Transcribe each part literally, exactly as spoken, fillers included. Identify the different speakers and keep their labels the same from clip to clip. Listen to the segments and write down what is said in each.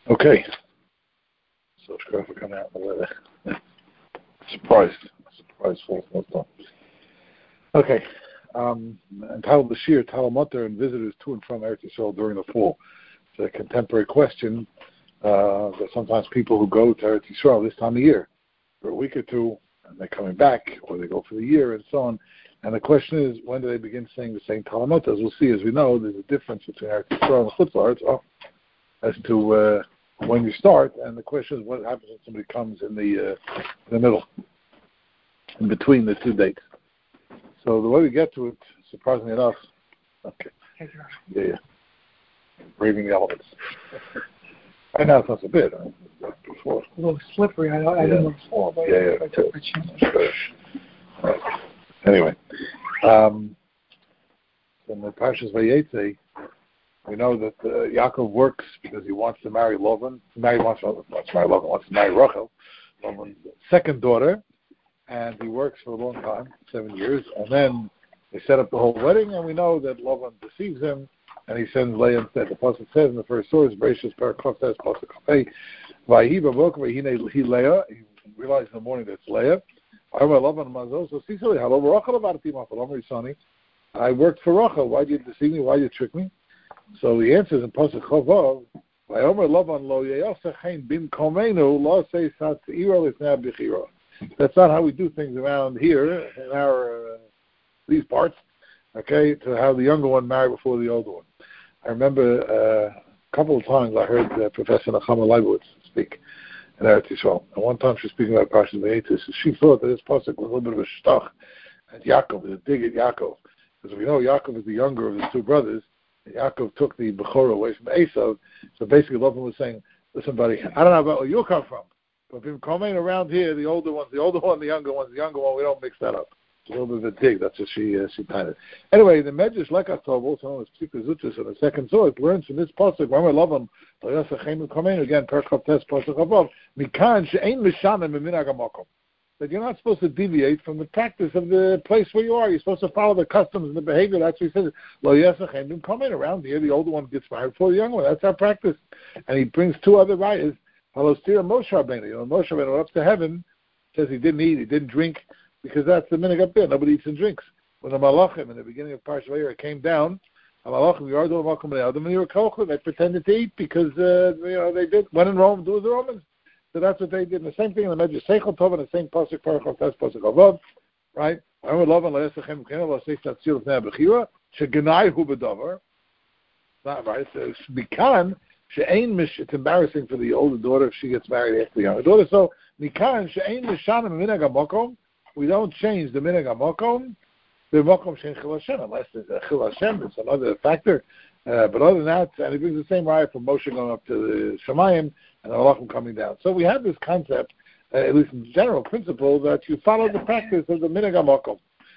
Speaker 1: Okay. So Shkar for coming out. Surprised. Surprised full stop. Okay. Um, entitled the Shir, Talmutter and visitors to and from Eretz Yisrael during the fall. It's a contemporary question uh, that sometimes people who go to Eretz Yisrael this time of year for a week or two, and they're coming back, or they go for the year and so on. And the question is, when do they begin saying the same Talmud? As we'll see, as we know, there's a difference between Eretz Yisrael and Chutz La'aretz oh, as to uh, when you start. And the question is, what happens when somebody comes in the uh, in the middle, in between the two dates? So the way we get to it, surprisingly enough, okay, yeah, yeah, braving the elements. Right now it's not so bad. Right? Before.
Speaker 2: A little slippery. I, I yeah. didn't want to fall, but
Speaker 1: yeah, yeah,
Speaker 2: I took my chance.
Speaker 1: Right. Anyway, um, in the Parshas Vayetze, we know that uh, Yaakov works because he wants to marry Lavan. Marry wants, wants to marry Lavan. Wants to marry Rachel, Lavan's second daughter, and he works for a long time, seven years, and then they set up the whole wedding, and we know that Lavan deceives him, and he sends Leah instead. The pasuk says in the first source, Bereshis Parakov says pasuk Kafei, Vayihi b'boker v'hine he Leah. He realized in the morning that it's Leah. I worked for Rachel. Why did you deceive me? Why did you trick me? So the answer is in Pasuk Chavav. That's not how we do things around here in our uh, these parts. Okay, to have the younger one marry before the older one. I remember uh, a couple of times I heard uh, Professor Nachama Leibowitz speak in Eretz Yisrael. And one time she was speaking about Parshas Vayetze. She thought that this pasuk was a little bit of a shtach at Yaakov, a dig at Yaakov. Because we know Yaakov is the younger of his two brothers. And Yaakov took the Bechorah away from Esav. So basically, Lavan was saying, listen, buddy, I don't know about where you come from, but if you're coming around here, the older one's the older one, the younger one's the younger one, we don't mix that up. It's a little bit of a dig. That's what she uh, she tied it. Anyway, the Medrash Lekach Tov, also known as Psikah Zutus, in the second source, learns from this pasuk. Remember, Lavan, again, Perkov Tes pasuk above. Mikan she'ein mishanim minhag hamakom. That you're not supposed to deviate from the practice of the place where you are. You're supposed to follow the customs and the behavior. That's what he says. Lo yasachem coming around here. The older one gets married before the younger one. That's our practice. And he brings two other writers. Halostira Moshe Rabbeinu. You know, Moshe Rabbeinu went up to heaven. Says he didn't eat, he didn't drink, because that's the minhag up there. Nobody eats and drinks. When the Malachim in the beginning of Parshat Vayera came down, the Malachim Yardu Malachim Adam and Yerkochim, they pretended to eat because uh, you know they did. When in Rome, do as the Romans. So that's what they did. And the same thing in the Medrash Seichel Tov, and the same pasuk Parachov Tes pasuk Avod, right? I would love and le'esachem k'nei l'asei tatzil l'fnei bechira shegenai hu b'davar. Not right. So mikan she'ein mish. It's embarrassing for the older daughter if she gets married after the younger daughter. So mikan she'ein mishanim minhag hamakom. We don't change the minhag hamakom. The makom she'ein chil Hashem, unless there's a chil Hashem, there's another factor. Uh, but other than that, and he brings the same riot from Moshe going up to the Shemayim and the Malachim coming down. So we have this concept, uh, at least in general principle, that you follow the practice of the minhag hamakom.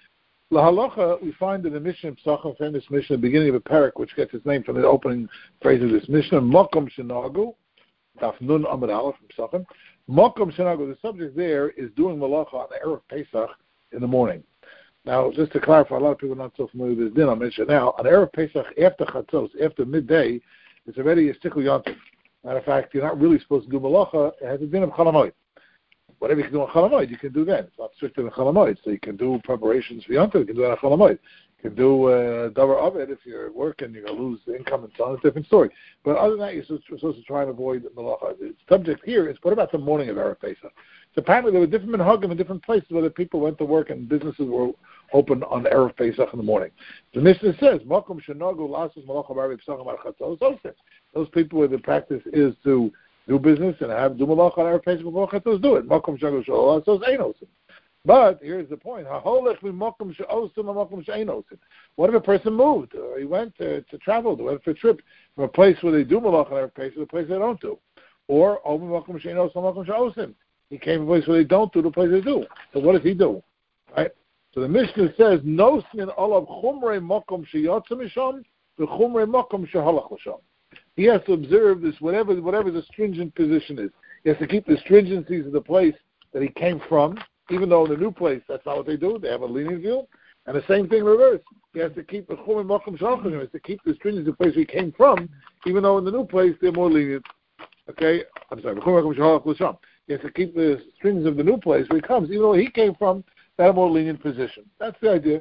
Speaker 1: La halacha, we find in the Mishnah Pesachim, famous Mishnah, the beginning of a parak, which gets its name from the opening phrase of this Mishnah, Makom shenagu, Daf Nun Amud Aleph from Pesachim. Makom shenagu, the subject there is doing malacha on the Erev Pesach in the morning. Now, just to clarify, a lot of people are not so familiar with this din, I'll mention now. On Erev Pesach, after Chatzos, after midday, it's already a Stikul Yontif. Matter of fact, you're not really supposed to do malacha. It has a din of Chalamoid. Whatever you can do on Chalamoid, you can do then. It's not strictly on Chalamoid. So you can do preparations for Yontif, you can do it on Chalamoid. You can do uh, Davar Ovid if you're working, you're going to lose income and so on. It's a different story. But other than that, you're supposed to try and avoid malacha. The subject here is, what about the morning of Erev Pesach? So apparently there were different minhagim in different places where the people went to work and businesses were open on Erev Pesach in the morning. The Mishnah says, Makom shenagu lasus malacha b'Erev Pesach al chatzos oseh. Those people where the practice is to do business and have do malacha on Erev Pesach before chatzos, do it. Makom shenagu shelo lasos ein osim. But here's the point: haholech v'makom she'osim v'makom she'ein osim. What if a person moved, or he went to, to travel, went for a trip from a place where they do malacha on Erev Pesach to a place they don't do, or over makom she'ein osim makom she'osim. He came to a place where they don't do, the place they do. So what does he do? Right? So the Mishnah says, no sin olav chumrei makom sheyotza misham, v'chumrei makom shehalach l'sham. He has to observe this, whatever whatever the stringent position is. He has to keep the stringencies of the place that he came from, even though in the new place, that's not what they do. They have a lenient view. And the same thing reverse. He has to keep the chumrei makom shehalach l'sham. He has to keep the stringency of the place he came from, even though in the new place they're more lenient. Okay, I'm sorry. He has to keep the strings of the new place where he comes, even though he came from that more lenient position. That's the idea.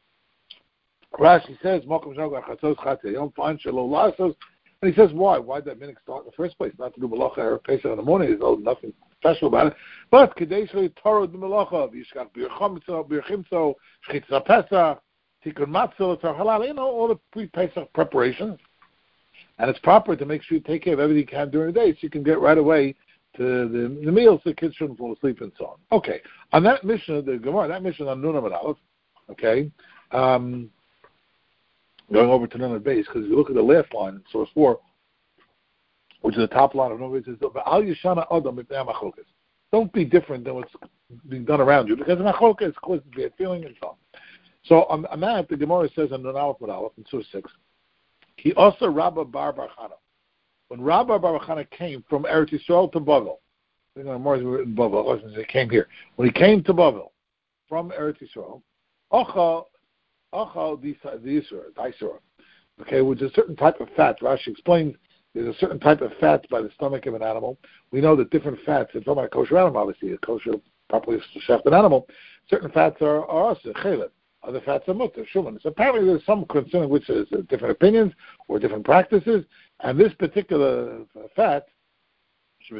Speaker 1: Rashi says, you don't find Shalom Lasos. And he says, why? Why did that minhag start in the first place? Not to do Malacha or Pesach in the morning. There's nothing special about it. But Kadeshli Torah the Malacha, Yishkach Bir Chomtzo, Bir Chimtzo, Shchitza Pesach, Tikkun Matzah, Halal, you know, all the pre-Pesach preparations. And it's proper to make sure you take care of everything you can during the day so you can get right away to the, the meals so the kids shouldn't fall asleep and so on. Okay. On that mission, the Gemara, that mission on Nun Amud Aleph, okay, um, going over to Nun Amud Beis, because if you look at the last line in source four, which is the top line of Nun Amud Beis, it says, Al Yishana Adam Mipnei HaMachlokas. Don't be different than what's being done around you, because Machlokas causes bad feeling and so on. So on, on that, the Gemara says on Nun Aleph Amud Aleph in source six, he also Rabba Bar Bar Chana. When Rabba Bar Bar Chana came from Eretz Yisrael to Bavel, I think Mars were in Bavel, he came here. When he came to Bavel from Eretz Yisrael, Ochal Achal the Isra, okay, which is a certain type of fat. Rashi explains there's a certain type of fat by the stomach of an animal. We know that different fats, if talking about a kosher animal, obviously, a kosher, properly shafted animal, certain fats are, are also chelet. Other fats are mutter, shuman. So apparently there's some concerning which is uh, different opinions or different practices, and this particular fat, where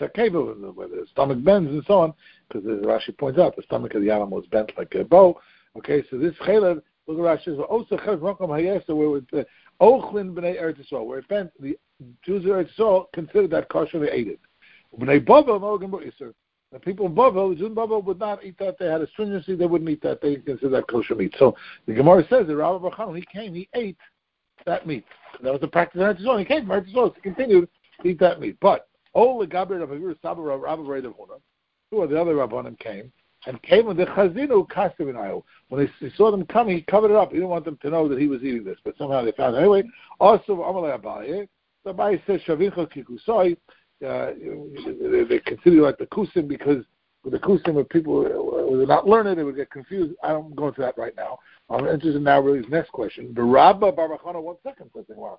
Speaker 1: the stomach bends and so on, because as Rashi points out, the stomach of the animal is bent like a bow. Okay, so this chelet, look at Rashi, also chelet rokum hayesa, where it's ochlin b'nei Eretz Yisrael, where it bent, the Jews of Eretz Yisrael considered that kosher, they ate it. B'nei Bavel, Mogen B'Yisr. The people in Bavel, the Jews in Bavel would not eat that. They had a stringency. They wouldn't eat that. They considered that kosher meat. So the Gemara says that Rabbi Bar Chana, when he came, he ate that meat. That was the practice in Eretz Yisrael. He came from Eretz Yisrael. He continued to eat that meat. But Ol Gabriel of Avir Saba Rabbi Bar Huna, two of the other Rabbanim came and came with the Chazinu Kasevinayu. When they saw them coming, he covered it up. He didn't want them to know that he was eating this, but somehow they found it anyway. Also, Amalei Abaye. So Abaye says Shavincha Kikusoi. Uh, they, they consider like the kusim because with the kusim, if people were not learned, they would get confused. I don't go into that right now. I'm interested now really his next question. The Rabba Bar Bar Chana, one second, something wow.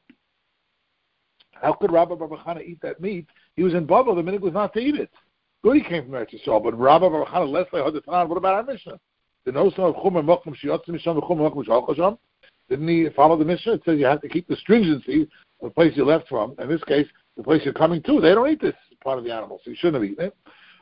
Speaker 1: How could Rabba Bar Bar Chana eat that meat? He was in Bavel, the minute was not to eat it. Good, he came from Eretz Yisrael, but Rabba Bar Bar Chana, Leslie Hadatan, what about our Mishnah? The notion of Chum and Mokum Shiotz Misham Chum and Mokum Shalchasham? Didn't he follow the Mishnah? It says you have to keep the stringency of the place you left from. In this case, the place you're coming to, they don't eat this part of the animal, so you shouldn't have eaten it.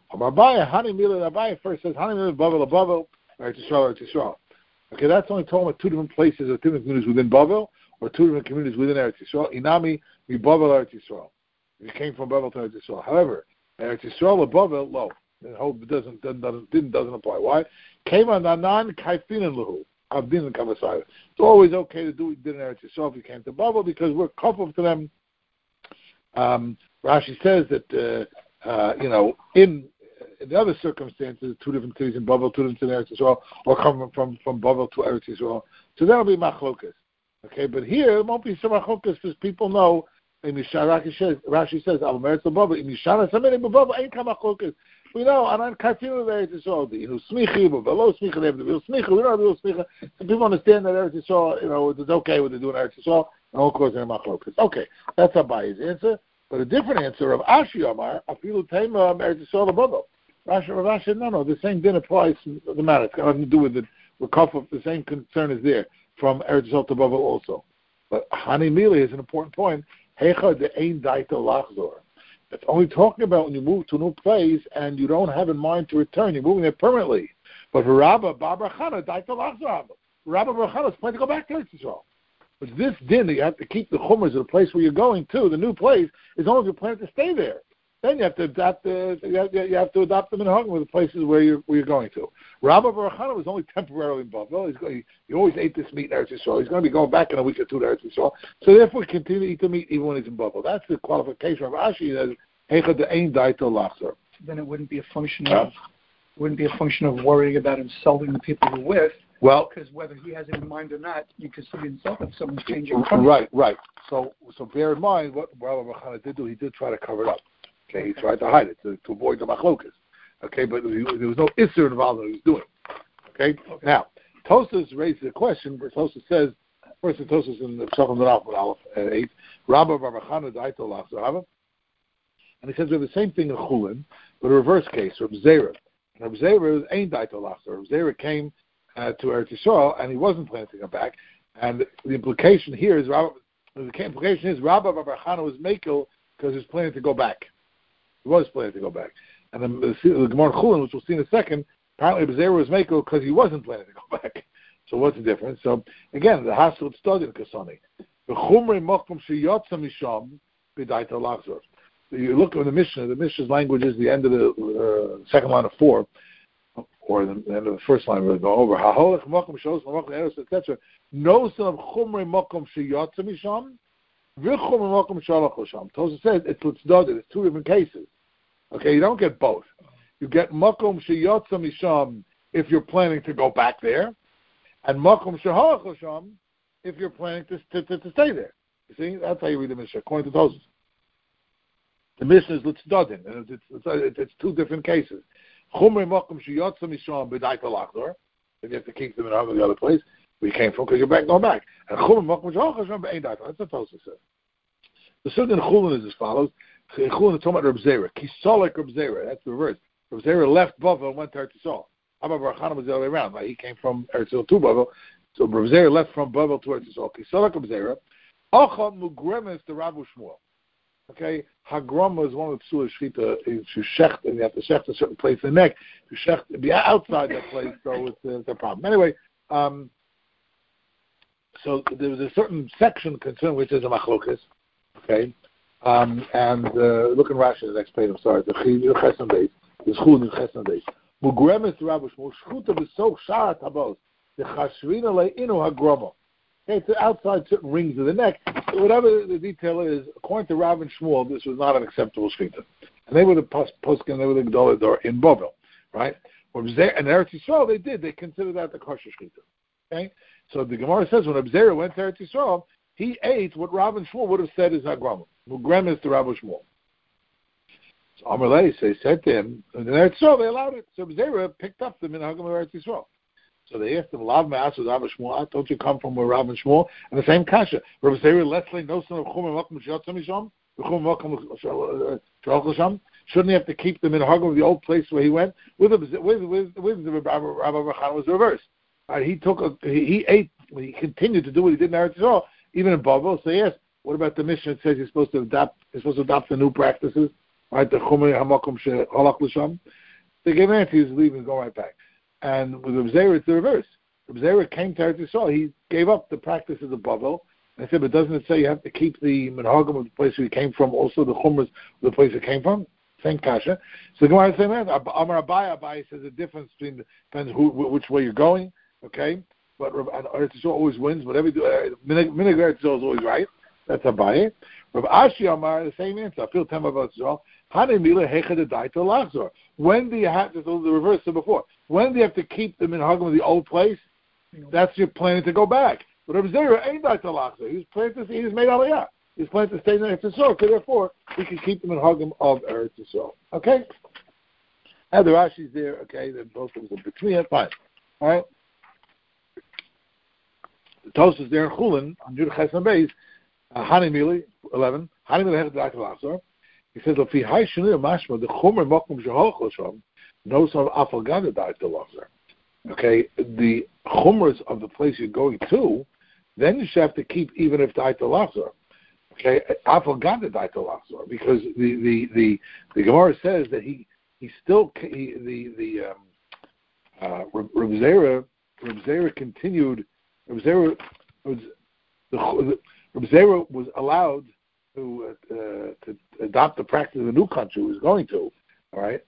Speaker 1: Abaye first says, Hani Mila Bavel, Bavel, Eretz Yisrael, Eretz Yisrael. Okay, that's only talking about two different places or two different communities within Bavel, or two different communities within Eretz Yisrael. Inami, mi Bavel, Eretz Yisrael. You came from Bavel to Eretz Yisrael. However, Eretz Yisrael or Bavel, low. The whole doesn't doesn't didn't doesn't apply. Why? Came on non kaifinin luhu. Abdin and kavasai. It's always okay to do what you did in Eretz Yisrael if you came to Bavel because we're coupled to them. Um, Rashi says that uh, uh, you know in, in the other circumstances, two different cities in Bavel, two different cities in Eretz Yisrael, or coming from from Bavel to Eretz Yisrael. So that'll be machlokas. Okay, but here it won't be so machlokas because people know. Rashi says, Rashi says, "Al meretz Bavel, im yishana samei Bavel ain't kamachlokas." We know, and on Katinu there it's all the you know smichi, but below smicha they have the real smicha. We don't have the real smicha. So people understand that Eretz Yisrael, you know, it's okay what they do in Eretz Yisrael, and all cause they're machlokas. Okay, that's Abaye's answer. But a different answer of Ashi Amar, Afilu Tema Eretz Yisrael Bavel. Rashi Rashi said, no, no, the same din applies to the matter. It's got nothing to do with it. We're coupled. The same concern is there from Eretz Yisrael to Bavel also. But Hani Mili is an important point. Hecha de ein daito lachzor. It's only talking about when you move to a new place and you don't have in mind to return. You're moving there permanently. But for Rabba Bar Bar Chana, daito lachzor. Rabba Bar Chana is planning to go back to Eretz Yisrael. But this din that you have to keep the chumras of the place where you're going to, the new place, is only if you're planning to stay there. Then you have to adopt the you have, you have to adopt them in Hagam with the places where you're where you're going to. Rabba Bar Chana was only temporarily in Bavel. He's going, he always ate this meat in Eretz Yisrael. He's going to be going back in a week or two to Eretz Yisrael. So therefore, continue to eat the meat even when he's in Bavel. That's the qualification of Rashi. That Heicha de ein daito lachzor.
Speaker 2: Then it wouldn't be a function of wouldn't be a function of worrying about insulting the people you're with.
Speaker 1: Well,
Speaker 2: because whether he has it in mind or not, you can still be insulted if someone's changing country.
Speaker 1: Right, right. So, so bear in mind what Rabbi Bar Chana did do. He did try to cover it up. Okay, he tried to hide it to, to avoid the machlokas. Okay, but he, there was no isser involved in what he was doing. Okay, okay. Now Tosas raises a question. Where Tosas says, first Tosas in the Psachim Aleph eight, Rabba Bar Chana daito lachzor. And he says we have the same thing in Chulin, but a reverse case, Reb Zera. And Reb Zera is Ein Daito Lachzor. Reb Zera came uh, to Eretz Yisrael, and he wasn't planning to come back. And the implication here is, the implication is Rabbi Bar Chana was Mekel because he was planning to go back. He was planning to go back. And then the, the Gemara Chulin, which we'll see in a second, apparently Reb Zera was Mekel because he wasn't planning to go back. So what's the difference? So again, the Hasul studied in Kasani. The Chumrei Mokum Sheyotza Misham B'Daito Lachzor. You look at the Mishnah. The Mishnah's language is the end of the uh, second line of four, or the, the end of the first line. We'll go over. Ha'holech Mokum Shos Mokum Eros, et cetera. No son of Chumrei Mokum Sheyotza Misham. V'Chumrei Mokum Shalach L'Sham. Tosha says it's Litzdoded. It's two different cases. Okay, you don't get both. You get Mokum Sheyotza Misham if you're planning to go back there, and Mokum Shehalach L'Sham if you're planning to, to, to, to stay there. You see, that's how you read the Mishnah, according to Tosha. The Mishnah is Litzdodin, and it's, it's, it's, it's two different cases. Chumrei Mokum Sheyotza Misham B'Daito Lachzor, if you have to keep them in the other place where you came from, because you're back going back. And Chumrei Mokum Shehalach L'Sham B'Ein Daito. That's what Tosha says. The Sukkah in Chulin is as follows. In Chulin is talking about Reb Zera. Kisolek Reb Zera. That's the reverse. Reb Zera left Bavel and went to Eretz Yisrael. Abba Bar Chana was the other way around. Right? He came from Eretz Yisrael to Bavel. So Reb Zera left from Bavel to Eretz Yisrael. Kisolek Reb Zera. Acha Mugremes to Rabu Shmuel. Okay, Hagrama is one of the Psula Shchita. You shecht, and you have to shecht a certain place in the neck. You shecht, be outside that place, so it's, uh, it's a problem. Anyway, um, so there was a certain section concerned which is a machlokes. Okay, um, and uh, look in Rashi the next page. I'm sorry. The Chesed Beis, the Schul in Chesed Beis. Mugremes to Rabbi Shmuel. Shchuta b'sok sharat habos. The Chashvina le'inu Hagrama. Okay, it's outside certain rings of the neck. So whatever the detail is, according to Rav and Shmuel, this was not an acceptable shechita. And they were the poskim, they were the Gedolah in Bavel, right? Or in Eretz Yisrael, they did. They considered that the kosher shechita. Okay? So the Gemara says when Abzera went to Eretz Yisrael, he ate what Rav and Shmuel would have said is Hagrama. Mugrem is to Rav and Shmuel. So Amalei said to him, in Eretz Yisrael, they allowed it. So Abzera picked up the minhagim of Eretz Yisrael. So they asked him, Lav Ma'asud Rav Shmuel, don't you come from where Rav and Shmuel? And the same kasha. Rav Zera, Leslie, no son of Chum and Mokum Sheyotza Misham, Chum and Mokum Shalach L'Sham. Shouldn't he have to keep them in Hagam of the old place where he went? With with with with the Rabbi Bar Chana was the reverse. Right, he took a, he, he ate, he continued to do what he did in Eretz Yisrael, even in Bavel. So yes, what about the mission that says he's supposed to adopt, he's supposed to adopt the new practices, right? The Chum and Mokum Shalach L'Sham. They gave an answer, he was leaving and go right back. And with Reb Zera, it's the reverse. Reb Zera came to Eretz Yisrael. He gave up the practices of Bavel. And I said, but doesn't it say you have to keep the minhagim of the place where you came from, also the chumras of the place it came from? Same kasha. So the Gemara says, man, Amar Abai, Abai says the difference between, the, depends who, which way you're going, okay? But Eretz Yisrael always wins. Whatever you do, Minig Eretz Yisrael is always right. That's Abai. Rav Ashi Amar, the same answer. I feel ten about Yisrael. When do you have to do the reverse of before? When do you have to keep them in Hagam of the old place? That's your planning to go back. But Reb Zera ain't Daito Lachzor. He's planning to. He's made Aliyah. He's planning to stay in Eretz Yisrael. So therefore, we can keep them in Hagam of Eretz Yisrael. Okay. And the Rashi's there. Okay, then both of them are between it. Fine. All right. The Tosfos is there in Chulin on Judah Chesed Beis. Hani Mili eleven. Hani Mili Hechad Daito Lachzor. He says, "If he high shenu mashma the chomer mokum shehalach l'sham knows of afalgada Daito Lachzor." Okay, the chumras of the place you're going to, then you should have to keep even if Daito Lachzor. Okay, afalgada Daito Lachzor, because the the the the Gemara says that he he still he, the the um, uh, Reb Zera Reb Zera continued. Reb Zera was the Reb Zera was allowed to uh, to adopt the practice of the new country he was going to, all right?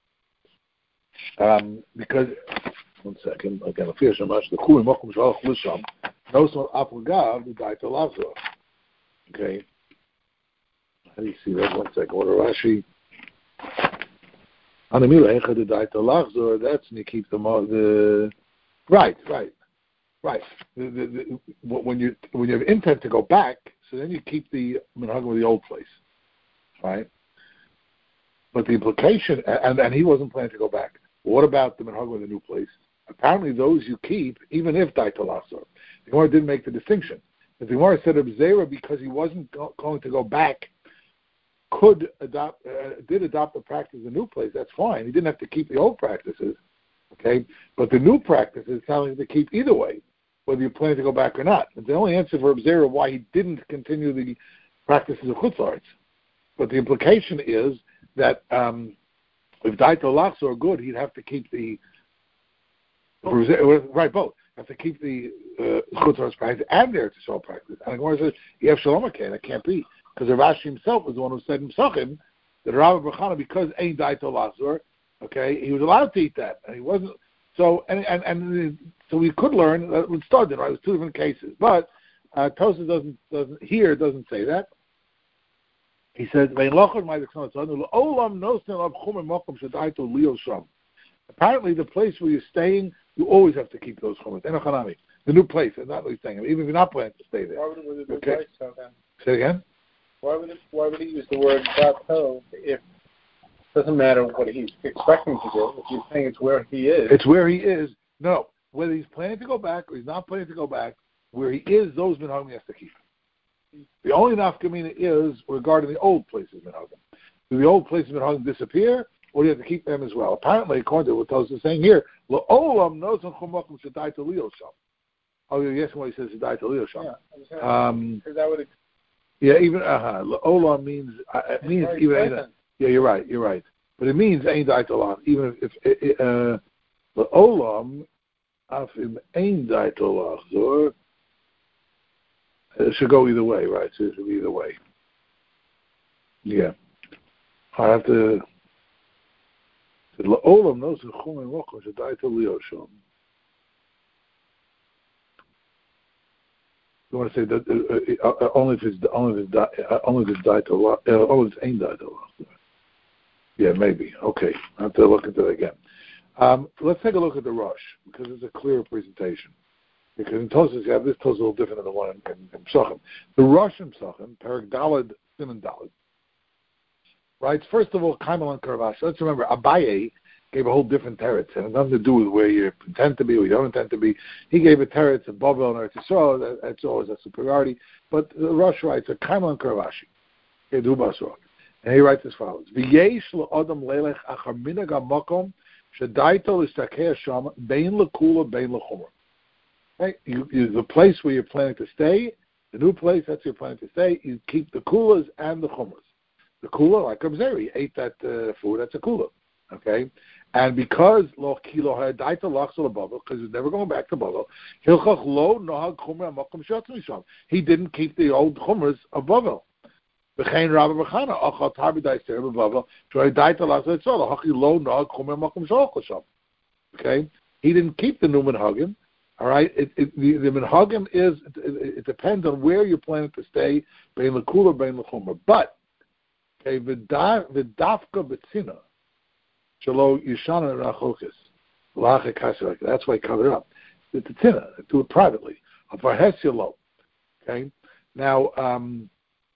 Speaker 1: Um, because one second, again, the Shamash, the Kurim Mokum Shalach L'Sham, knows what Afagav the Daito Lachzor. Okay, how do you see that? One second. What Rashi? Anamila Echad the Daito Lachzor. That's when you keep the the right, right, right. The, the, the, when you when you have intent to go back. So then you keep the minhagim of the old place, right? But the implication, and, and he wasn't planning to go back. What about the minhagim of the new place? Apparently those you keep, even if Daito Lachzor. The Gemara didn't make the distinction. The Gemara said of Zera because he wasn't go, going to go back could adopt, uh, did adopt the practice of the new place, that's fine. He didn't have to keep the old practices, okay? But the new practice is telling him to keep either way, whether you plan to go back or not. And the only answer for Abzera why he didn't continue the practices of Chutzlaretz. But the implication is that um, if Daito Lachzor are good, he'd have to keep the right both. Have to keep the uh, Chutzlaretz practice and the Eretz Yisrael practice. And the Gemara says you have Shalom Akeh. That can't be because Rav Ashi himself was the one who said in Pesachim that Rabbi Bechana, because ain't Daito Lachzor, okay, he was allowed to eat that, and he wasn't. So and and, and so we could learn that it started right. It was two different cases, but uh, Tosas doesn't doesn't here doesn't say that. He says, apparently the place where you're staying, you always have to keep those chumras. The new place, and not really staying, even if you're not planning to stay there.
Speaker 3: Why would it be the new
Speaker 1: okay.
Speaker 3: place, so then?
Speaker 1: Say again?
Speaker 3: Why would it, why would he use the word plateau if it doesn't matter what he's expecting to do? If you're saying it's where he is.
Speaker 1: It's where he is. No. Whether he's planning to go back or he's not planning to go back, where he is, those minhagim he has to keep. The only nafkamina is regarding the old places minhagim. Do the old places minhagim disappear, or do you have to keep them as well? Apparently, according to what Tosfos is saying here, la'olam nosan chumakim shadai to leo sham. Oh, you're guessing what he says shadai to leo sham.
Speaker 3: Yeah,
Speaker 1: um,
Speaker 3: that would.
Speaker 1: Yeah, even uh la'olam means uh, it means even ain't, yeah, you're right, you're right. But it means ain't daitolam. Even if, if uh, la'olam afim ain't daitolam, or it should go either way, right? So it should be either way. Yeah. I have to. La'olam knows the chum and rocham should die to liosham. You want to say that uh, uh, only if it's only if it's uh, only if it's died to uh, only if it's ain't died to. Yeah, maybe. Okay, I have to look into that again. Um, let's take a look at the Rosh because it's a clearer presentation. Because in Tosfos you have this Tosfos a little different than the one in, in, in Pesachim. The Rosh in Pesachim, Perek Daled, Siman Daled, writes first of all Kaimal and Karavash. Let's remember Abaye gave a whole different teretz, and it had nothing to do with where you intend to be or you don't intend to be. He gave a teretz of Bavel and Eretz Yisrael. That, that's always a superiority. But the Rosh writes a Kaimal and Karavashi, and he writes as follows: V'yesh le'adam leilech achar minhag hamakom shedaito l'stakei sham bein lekula bein lechumra. Right? You, you, the place where you're planning to stay, the new place that's where you're planning to stay, you keep the kulas and the chumras. The kula, like Abzeri, ate that uh, food, that's a kula. Okay? And because lo kilo had daita lachzol above, because he's never going back to Bavel, hilchach lo nohag chumra makom shatzmi sham. He didn't keep the old chumras of Bavel. V'chein Rabbi Bechana achal tarbi daister b'Bavel shoy daita lachzol etzol hachi lo nohag chumra makom shalchol sham. Okay? He didn't keep the new minhagim. All right, it, it, the, the minhagim is it, it depends on where you're planning to stay, bein lekula, bein lechumra. But okay, v'dafka b'tzina shelo yishana rachokis la'achek kasher. That's why I cover it up. It's a tzina. Do it privately. Avarhes yelo. Okay. Now, um,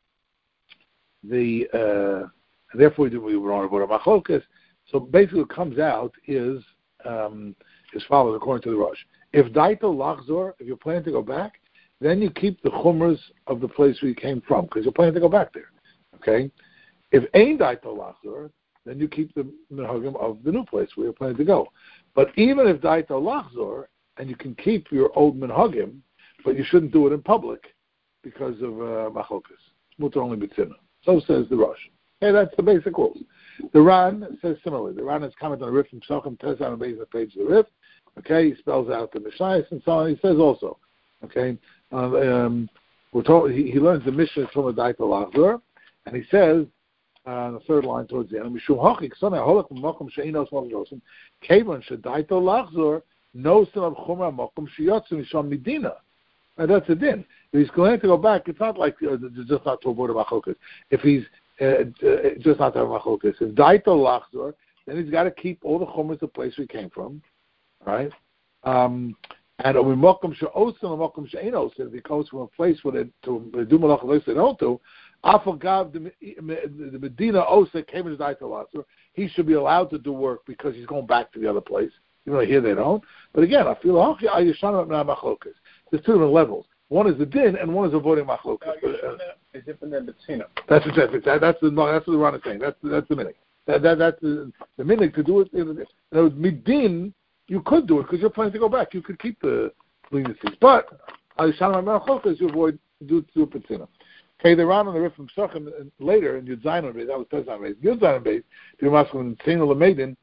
Speaker 1: the uh, therefore we were on about machokis. So basically, what comes out is um, as follows, according to the Rosh. If daito lachzor, if you're planning to go back, then you keep the chumras of the place where you came from, because you're planning to go back there. Okay? If ain't daito lachzor, then you keep the minhagim of the new place where you're planning to go. But even if daito lachzor, and you can keep your old minhagim, but you shouldn't do it in public because of uh, machokas. Mutar only b'tzina. So says the Rosh. Okay, that's the basic rules. The Ran says similarly. The Ran has commented on the Rif from Pesachim, Tez on the base of the page of the Rif. Okay, he spells out the Mishayis and so on. He says also, okay, uh, um, we're told he, he learns the Mishnah from a Daito Lachzor, and he says uh, on the third line towards the end, Mishum Hachik Sonai Holak Makom Sheinos Makom Kevon Shedaito Lachzor Nosin of Chumra Makom Sheyotzu Misham Medina. And that's a din. If he's going to go back, it's not like uh, just not to avoid a machokas. If he's uh, uh, just not to have machokas, if Daito Lachzor, then he's got to keep all the chumras the place we came from. Right, um, and we mokum she'osin and mokum she'enos. If he comes from a place where they to do malach they don't do, afagav the Medina osa came in his daito. He should be allowed to do work because he's going back to the other place. You know, here they don't. But again, I feel okay. There's two different levels. One is the din, and one is avoiding machlokas.
Speaker 3: Uh, is different than B'tzina.
Speaker 1: That's exactly that, that's the no, that's what the Ron is saying. That's that's the minig. That, that that's the, the minig to do it. In the midin, you could do it because you're planning to go back. You could keep the leniencies, but Alishan Ma'achokas you avoid do do B'tzina. Okay, the Ron on the Rif from Psachim later in Yud Zayin Beis, that was Pez Beis. Yud Zayin Beis, the Ramaskim Tzina L'Meidin.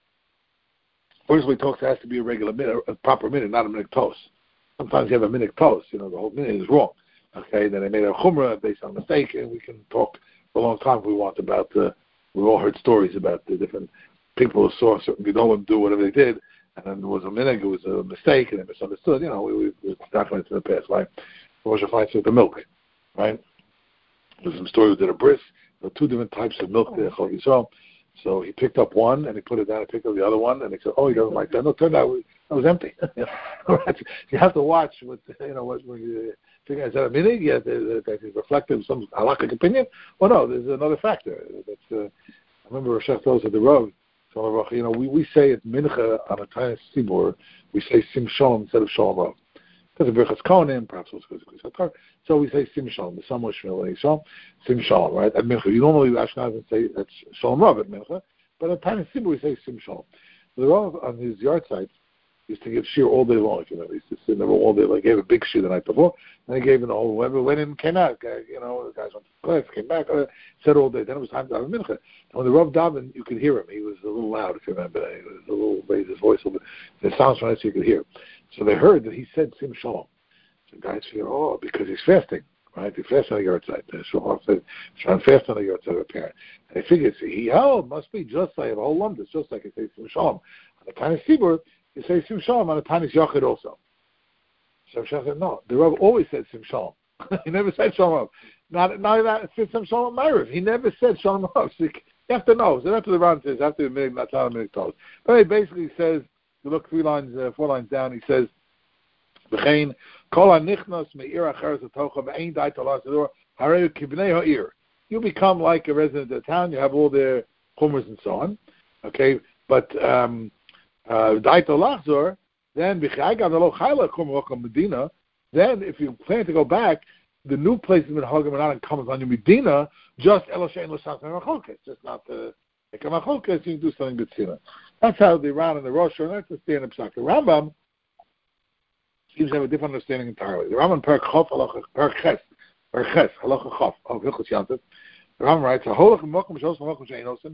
Speaker 1: First, we talk it has to be a regular minute, a proper minute, not a minute toast. Sometimes you have a minute toast, you know, the whole minute is wrong. Okay, then they made a chumrah based on a mistake, and we can talk for a long time if we want about the, we've all heard stories about the different people who saw certain gedolim do whatever they did, and then there was a minute, it was a mistake, and they misunderstood, you know, we, we, it's documented in the past, right? Rosh Hashanah with the milk, right? There's some story with the bris, there were two different types of milk there, so So he picked up one and he put it down. He picked up the other one and he said, "Oh, he doesn't like that." No, it turned out it was empty. You have to watch what you know. What when you figure is that a meaning? Yeah, that is reflective of some halakhic opinion. Well, no, there's another factor. That's uh, I remember Rosh Hashanah at the road. So you know, we, we say at mincha on a tiny sibur, we say sim shalom instead of shalom rav. Because of Birchas Kohanim, perhaps also because of Klisat. So we say Sim Shalom, the Samuel Shmuel and Yisrael, Sim Shalom, right? At Mincha. You normally Ashkenazim say that's Shalom Rav at Mincha, but at Tanya Sibur we say Sim Shalom. The Rav on his yard site used to give shir all day long, if you know. He used to sit there all day. Like, he gave a big shir the night before, and he gave it all. Whoever went in came out. You know, the guys went to class, came back, uh, said all day. Then it was time to have a Mincha. And when the Rav davened, you could hear him. He was a little loud, if you remember. He was a little, raised his voice a little bit. The sounds from it so you could hear. So they heard that he said Sim Shalom. So guys figure, oh, because he's fasting, right? He fasts on the yard side. The Shulchan said, trying to fast on the yard side of a parent. And they figured, see, he held, must be just like a whole lump. It's just like he says Sim Shalom. On the Tanis Sibur, he says Sim Shalom on the Tanis Yachid also. So Hashem said, no, the Rav always said Sim Shalom. He never said Shalom Rav. Not, not that it's Sim Shalom Ma'ariv. He never said Shalom Rav. So you have to know. So after the Ran says, after the minute, not a minute told. But he basically says, you look three lines, uh, four lines down, he says, you become like a resident of the town. You have all their chumras and so on. Okay, but um, uh, then then if you plan to go back, the new place is Minhagim and not comes on your Medina. Just Eloshein L'Sas Machlokas, just not the Machlokas. You can do something B'tzina. That's how the Ran and the Rosh, and that's the stand-up psak. The Rambam seems to have a different understanding entirely. The Rambam Perek Chof Halacha Perek Ches Perek Ches Halacha Chof of Hilchos Yantiv. The Rambam writes, "Holach Mokum Shos Mokum Shein Osim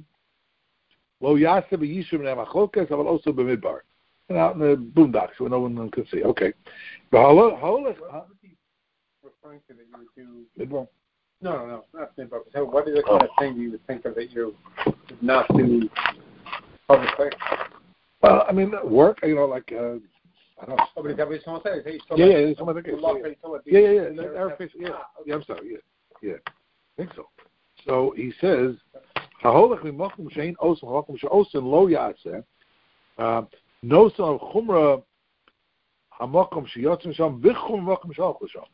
Speaker 1: Lo Yaseh BeYishur B'nei Machlokas Aval Also BeMidbar." And out in the boondocks where no one can see. Okay, but Holach
Speaker 3: referring to that you would do
Speaker 1: Midbar.
Speaker 3: No, no, no, not Midbar. So what is the kind oh. of thing you would think of that you would not do public place?
Speaker 1: Well, I mean, work. You know, like. Uh, I don't know.
Speaker 3: Oh, but is that what someone said?
Speaker 1: Yeah, yeah, yeah, someone yeah, yeah, yeah, yeah, yeah, yeah, yeah, I'm sorry, yeah, yeah, I think so. So he says, "Ha'holach mimokum shein osam ha'holach she'osin lo ya'aseh nosan of chumra ha'mokum she'yotzim sham v'chum mokum she'alchol sham."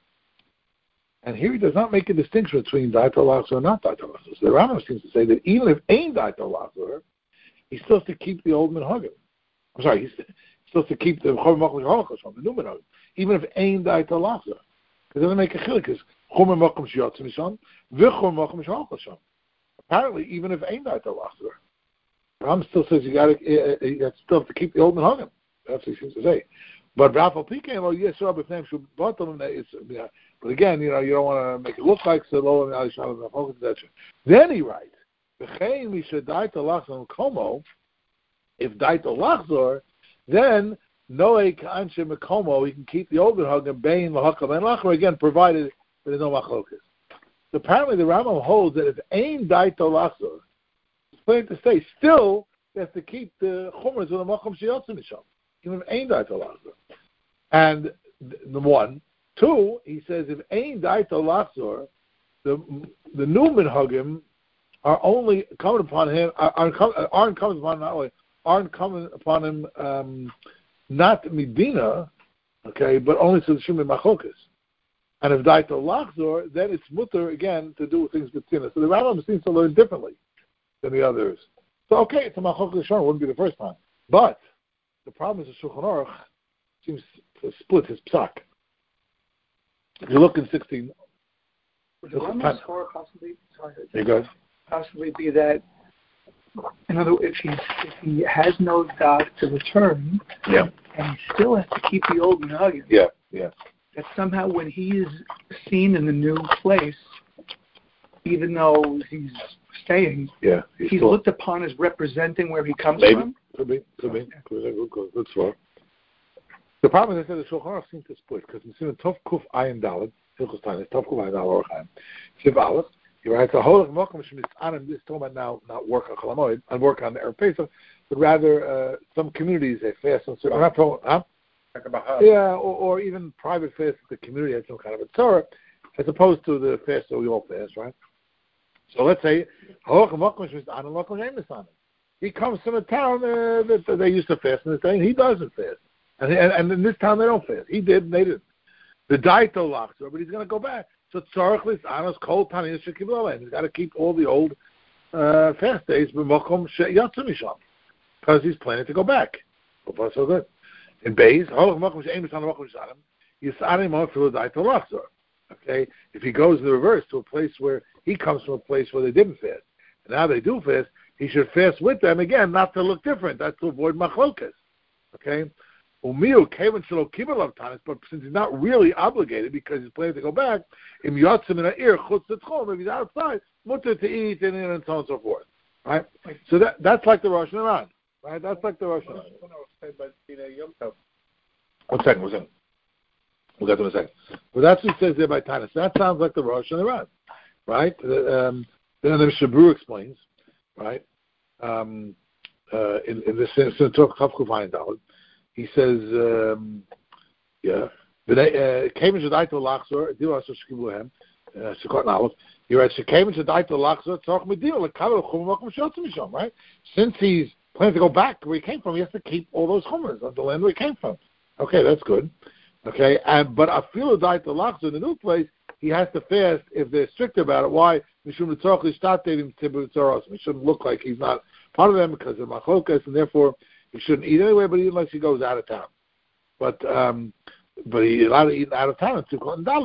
Speaker 1: And here he does not make a distinction between daital lachzor and not daital lachzor. So the Rambam seems to say that even if ain't daital lachzor, he's still to keep the old minhagim. I'm sorry, he's supposed to keep the chomer mokum she'alchol the new minhagim, even if ain't daital lachzor, because it doesn't make a chilik. Because chomer mokum she'yotzim sham v'chum mokum she'alchol sham. Apparently, even if ain't daital lachzor, Ram still says you got to you still have to keep the old minhagim. That's what he seems to say. But Rafal Pikein lo yesor b'fneim shu b'atam is. But again, you know, you don't want to make it look like Selo and Ali Shalom and Chokes, et cetera. Then he writes, "V'chein misha daita lachzor komo." If daita lachzor, then noe ka'anshe mekomo, he can keep the old minhagim bein lahakam and lachor again, provided there is no machlokas. So apparently, the Rambam holds that if ain daita lachzor, it's plain to say, still he has to keep the chumras of the makom sheyotzim misham, even if ain daita lachzor. And the one. Two, he says, if ain daita lachzor, the the new minhagim are only coming upon him, aren't, aren't coming upon him, not only, aren't coming upon him, um, not Medina, okay, but only to the Shumei Machokas. And if daita lachzor, then it's mutter again to do things with tina. So the Rambam seems to learn differently than the others. So okay, it's a Machokas Shon, it wouldn't be the first time. But the problem is the Shulchan Aruch seems to split his psak. If you look in sixteen
Speaker 2: Would the Rambam's Torah possibly, sorry,
Speaker 1: you go.
Speaker 2: possibly be that, in other words, if he if he has no doubt to return,
Speaker 1: yeah,
Speaker 2: and he still has to keep the old minhagim,
Speaker 1: yeah, yeah,
Speaker 2: that somehow when he is seen in the new place, even though he's staying,
Speaker 1: yeah,
Speaker 2: he's, he's looked upon as representing where he comes
Speaker 1: Maybe.
Speaker 2: from.
Speaker 1: Could be, could be, could be, good, good, good swap. The problem is I said the Shulchan Aruch seems to split because in the Tov Kuf Ayin Daled, Hilchos Taanis, Tov Kuf Ayin Daled Orchaim, Shiv Aleph, he writes a holach mokum shemitzanam. This is talking about now not work on Cholamoid and work on the Erev Pesach, but rather uh, some communities they fast on certain. I'm not talking, huh? Yeah, or, or even private fast. The community has some kind of a Torah, as opposed to the fast that we all fast, right? So let's say holach mokum shemitzanam mokum she'emisanim. He comes from a town uh, that, that they used to fast in the thing. He doesn't fast. And, and, and in this town, they don't fast. He did, and they didn't. The Daito Lachzor, but he's going to go back. So Tzarech Lisanos Kol Tanis Shekibel. He's got to keep all the old uh, fast days b'mokom she'yatzim misham, because he's planning to go back. So far, so good. In Beis, Holach Mokom she'ein b'san mokom she'anim, Yisanim on for the Daito Lachzor. Okay, if he goes in the reverse to a place where he comes from a place where they didn't fast, and now they do fast, he should fast with them again, not to look different. That's to avoid machlokas. Okay. Umiu Kevin Shelo Kibel Tanis, but since he's not really obligated because he's planning to go back, Im Yotzim in ear Chutz Tzchol, if he's outside, mutter to eat and, and so on and so forth. Right? So that that's like the Rosh Hashanah. Right? That's like the Rosh Hashanah. One second, one second. We'll get to it in a second. But that's what it says there by Tanis. That sounds like the Rosh Hashanah. Right? Um, then the Shabru explains, right? Um, uh, in, in this sense, in Torah Chav Kuvayin Daled, he says, um, yeah, Kamen Shadaito Lachzor, Dil Asher Shkibuhem, Shekot Nalef. He writes, Kamen Shadaito Lachzor, Tzorch Medil, Lekabel Chum Mokum Shotzim Misham, right? Since he's planning to go back where he came from, he has to keep all those chumras of the land where he came from. Okay, that's good. Okay, and but Afilu Daito Lachzor, in the new place, he has to fast if they're strict about it. Why? Mishum Tzorch Lishtatev Tibu Tzoros. He shouldn't look like he's not part of them because of machlokas, and therefore he shouldn't eat anyway, but unless he goes out of town. But um, but he's allowed to eat out of town. So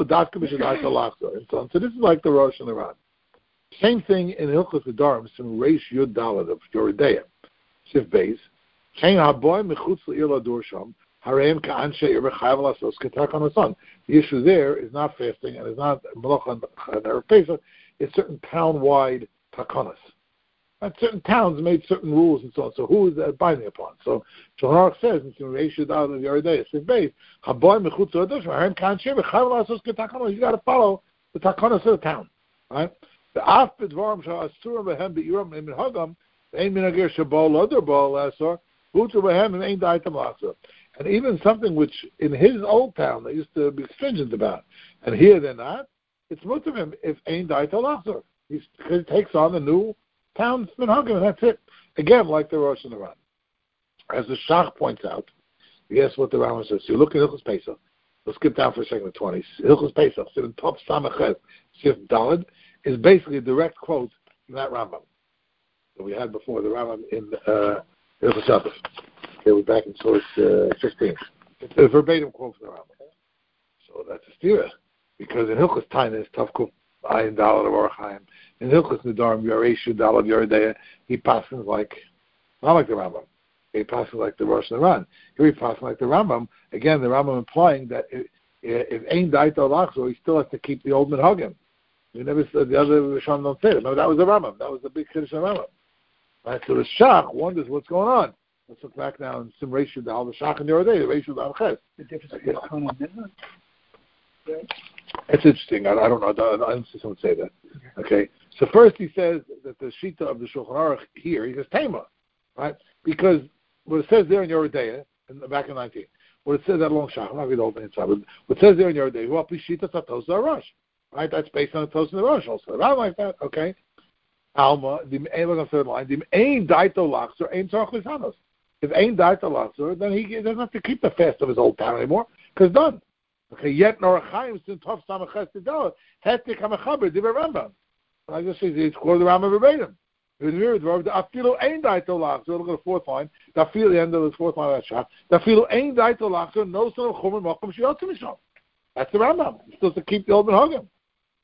Speaker 1: this is like the Rosh and the Ran. Same thing in Hilchos Nedarim, some Reish Yud Daled of Yoredeya. Sif Beis. Chain haboy mechutz le'ir ladur sham. Hareim ka'anshe yer chayav lasos ketak on the sun. The issue there is not fasting and is not Malach and Erev Pesach. It's certain town-wide takonas. And certain towns made certain rules and so on. So who is that binding upon? So Shulchan Aruch says in Reish Yud Daled of Yoredeya, Sif Beis, haboy mechutz le'ir sham. Hareim ka'anshe yer chayav lasos ketak on. You got to follow the takonas of the town, right? The af b'dvarim sha'asur behem be'iram minhagam ein minagir shabal l'odar bal l'asor hutu behem ein daitam l'asor. And even something which in his old town they used to be stringent about, and here they're not, it's mutter him if ein daitam l'asor. He takes on the new town's minhagam, and that's it. Again, like the Rosh and the Ran. As the Shach points out, guess what the Rambam says. So you look at Hilchos Pesach. Let's skip down for a second to twenty. Hilchos Pesach, in top Samachet, Sif Daled, is basically a direct quote from that Rambam that we had before, the Rambam in uh, Hilchos Shabbos. Okay, we're back in source uh, fifteen. It's a verbatim quote from the Rambam. So that's a stira, because in Hilchos Taanis, Tavkuf Ayin Daled of Orchaim, in Hilchos Nedarim, Yoresh Yud Daled Yoredeya, he passes like, not like the Rambam. He passes like the Rosh and the Ran. Here he passes like the Rambam. Again, the Rambam implying that if, if Ein Daito Lachzor, he still has to keep the old minhagim. We never said the other Rishon don't say that. No, that was the Rambam. That was the big Kiddush of Rambam. Right? So the Shach wonders what's going on. Let's look back now in some ratio to the Shach and Yoredeya, the ratio to Ches.
Speaker 2: The difference between Chon and Midna.
Speaker 1: It's interesting. I, I don't know. I, I don't see someone say that. Okay. So first he says that the Shita of the Shulchan Aruch here, he says Tema, right? Because what it says there in Yoredeya, in the back in nineteen, what it says that long Shach, I'm not going to open inside, but what it says there in Yoredeya, well, Shita Satos Arash. Right, that's based on the Tos and the Rosh also. I like that. Okay. Alma, the look on the third line. The Ein Daito Lachzor, Ein Tzorach Lisanos. If Ein Daito Lachzor, then he doesn't have to keep the fast of his old town anymore, because done. Okay. Yet Norachaim sin Tov Samachet Tidal Hetik Hamachaber Diber Rambam. I just say it's quoted the Rambam verbatim. The Afilu Ein Daito Lachzor. Look at the fourth line. The Afilu, the end of the fourth line of that shot. The Afilu Ein Daito Lachzor. No son of Chumer Mokum Sheyotzim Misham. That's the Rambam. He's supposed to keep the old minhagim.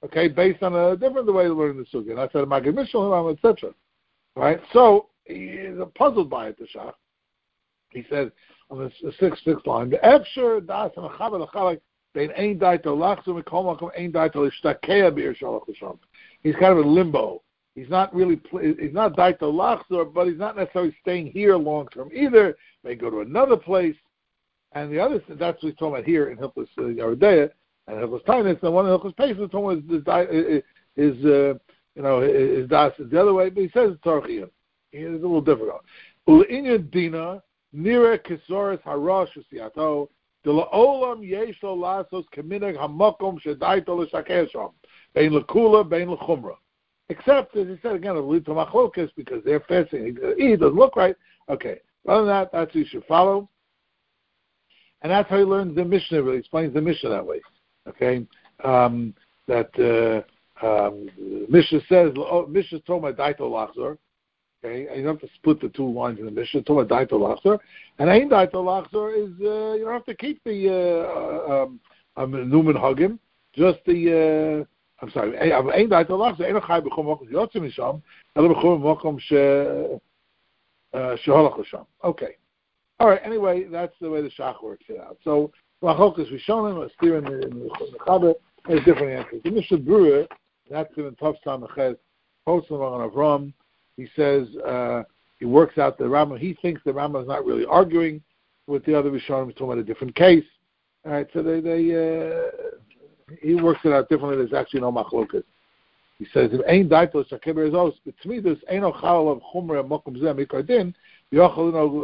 Speaker 1: okay, based on a different way to learn the sugya. And I said, Magid Mishnah, et cetera. Right? So he's puzzled by it, the Shach. He said on the sixth, sixth line, the Efsher das and Chaber Lachalak bein ein daito lachzu mikol makom ein daito lishtakeya be'ir shalach l'sham. He's kind of in limbo. He's not really, he's not daito lachzu, but he's not necessarily staying here long term either. May go to another place. And the other, that's what he's talking about here in Hilchos uh, Yeridea and Hilchos Tainus. And one of Hilchos Pesach is talking about is, is uh, you know, is das is the other way, but he says it's Tarchiyah. It's a little difficult. U'inyan dina nira kisoris harash u'siyato dela'olam yesh lo lasos k'minag hamakom shedaito l'shakeh sham bein l'kula bein l'chumra. Except, as he said again, it'll lead to machlokas because they're fasting. He doesn't look right. Okay. Other than that, that's what you should follow. And that's how he learns the Mishnah, really explains the Mishnah that way. Okay? Um, that uh, um, Mishnah says, oh, Mishnah is talking about Daito Lachzor. Okay? And you don't have to split the two lines in the Mishnah. It's talking about Daito Lachzor. And Ein Daito Lachzor is, uh, you don't have to keep the uh, um, um, Numen Hagim, just the, uh, I'm sorry, Ein Daito Lachzor, Ein Chai B'chum Mokum Yotze Misham, Elo B'chum Mokum Sheholach L'Sham. Okay. All right. Anyway, that's the way the Shach works it out. So, Machokas Rishonim, a steer in the in the Chaber, has different answers. The Mishnah Berurah, that's in Tov Samachet, Posel on Avram. He says uh, he works out the Rambam. He thinks the Rambam is not really arguing with the other Rishonim. He's talking about a different case. All right. So they they uh, he works it out differently. There's actually no Machlokas. He says if Ein Daito Shakeber is also to me there's Eino Chal of Chumra Mokum Zeh Mikardin. He's not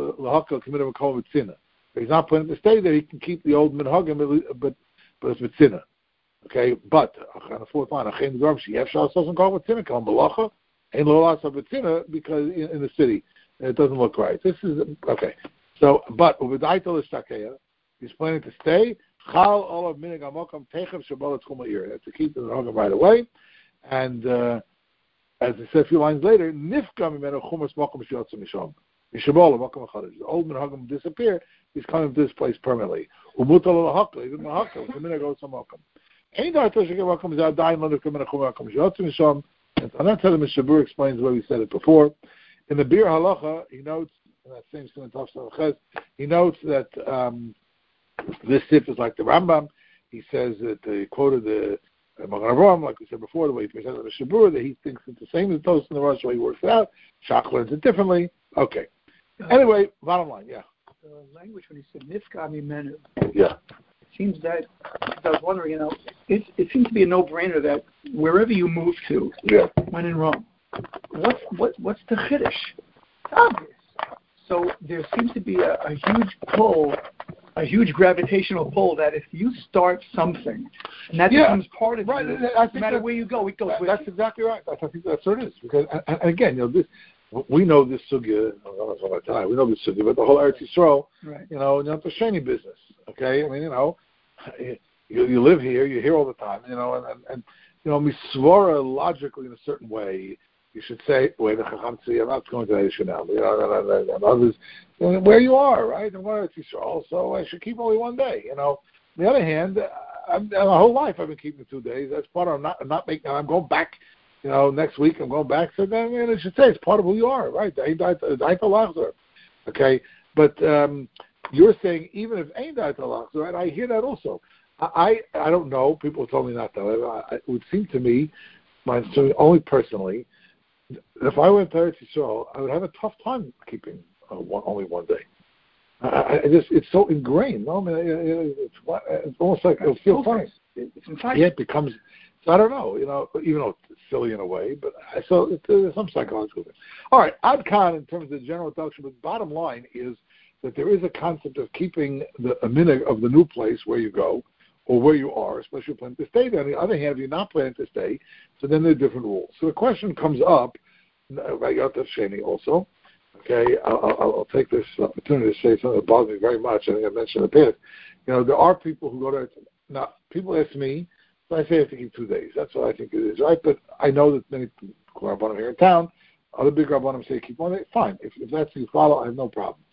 Speaker 1: planning to stay there. He can keep the old minhagim, but but it's mitzina. Okay, but on the fourth line, because in, in the city it doesn't look right. This is okay. So, but he's planning to stay. To keep the minhagim right away, and uh, as I said a few lines later, nifka mimenu chumas mokum sheyotze misham. The old minhagim disappear. He's coming to this place permanently. Even minhagim, the minute goes to makom. Ain't that to shekeh makom is adayin lo nifka minachum makom sheyotze misham. And that's how the Mishnah Berurah explains the way we said it before. In the Bir Halacha, he notes in that same Simon Tov Samachet, he notes that um, this tip is like the Rambam. He says that he quoted the Magen Avraham, like we said before, the way he presented the Mishnah Berurah, that he thinks it's the same as Tosfos in the Rosh, the way he works it out. Shach learns it differently. Okay. Anyway, bottom line, yeah.
Speaker 2: The language when he said Nifka Mimenu.
Speaker 1: Yeah.
Speaker 2: It seems that, I was wondering, you know, it, it seems to be a no-brainer that wherever you move to,
Speaker 1: yeah.
Speaker 2: when in Rome, what's, what, what's the Chiddush? It's obvious. So there seems to be a, a huge pull, a huge gravitational pull that if you start something, and that yeah. becomes part of
Speaker 1: right.
Speaker 2: you,
Speaker 1: I think
Speaker 2: no matter
Speaker 1: that,
Speaker 2: where you go, it goes
Speaker 1: that,
Speaker 2: with
Speaker 1: That's
Speaker 2: you.
Speaker 1: exactly right. I think that's what it is. Because, and, and again, you know, this, we know this sugya, I don't know if it's time, we know this sugya, but the whole Eretz Yisrael,
Speaker 2: right.
Speaker 1: you know, you know, the sheni business, okay? I mean, you know, you, you live here, you're here all the time, you know, and, and, and you know, misvara logically in a certain way, you should say, wait, I'm not going to Asia now, you know, and, and, and others, you know, where you are, right? And where Eretz Yisrael, so I should keep only one day, you know. On the other hand, I'm, my whole life I've been keeping two days. That's part of, I'm not, I'm not making, I'm going back. You know, next week I'm going back. So then, I mean, it should say it's part of who you are, right? Okay, but um, you're saying even if ain't daito, right? I hear that also. I, I I don't know. People told me not to. It would seem to me, my only personally, if I went to Eretz Yisrael, I would have a tough time keeping uh, one, only one day. I, I just it's so ingrained. No, I mean, it, it's it's almost like it'll feel funny.
Speaker 2: It's inside.
Speaker 1: Yeah, it becomes. So I don't know, you know, even though it's silly in a way, but I, so it, there's some psychological thing. All right, Ad Khan in terms of the general introduction, but bottom line is that there is a concept of keeping the a minute of the new place where you go or where you are, especially if you're planning to stay there. On the other hand, if you're not planning to stay, so then there are different rules. So the question comes up, by Yotav Sheni also, okay, I'll, I'll, I'll take this opportunity to say something that bothers me very much. I think I mentioned it there. You know, there are people who go to, now, people ask me, so I say I have to keep two days. That's what I think it is, right? But I know that many Rabbanim here in town, other big Rabbanim say keep one day. Fine. If, if that's what you follow, I have no problem.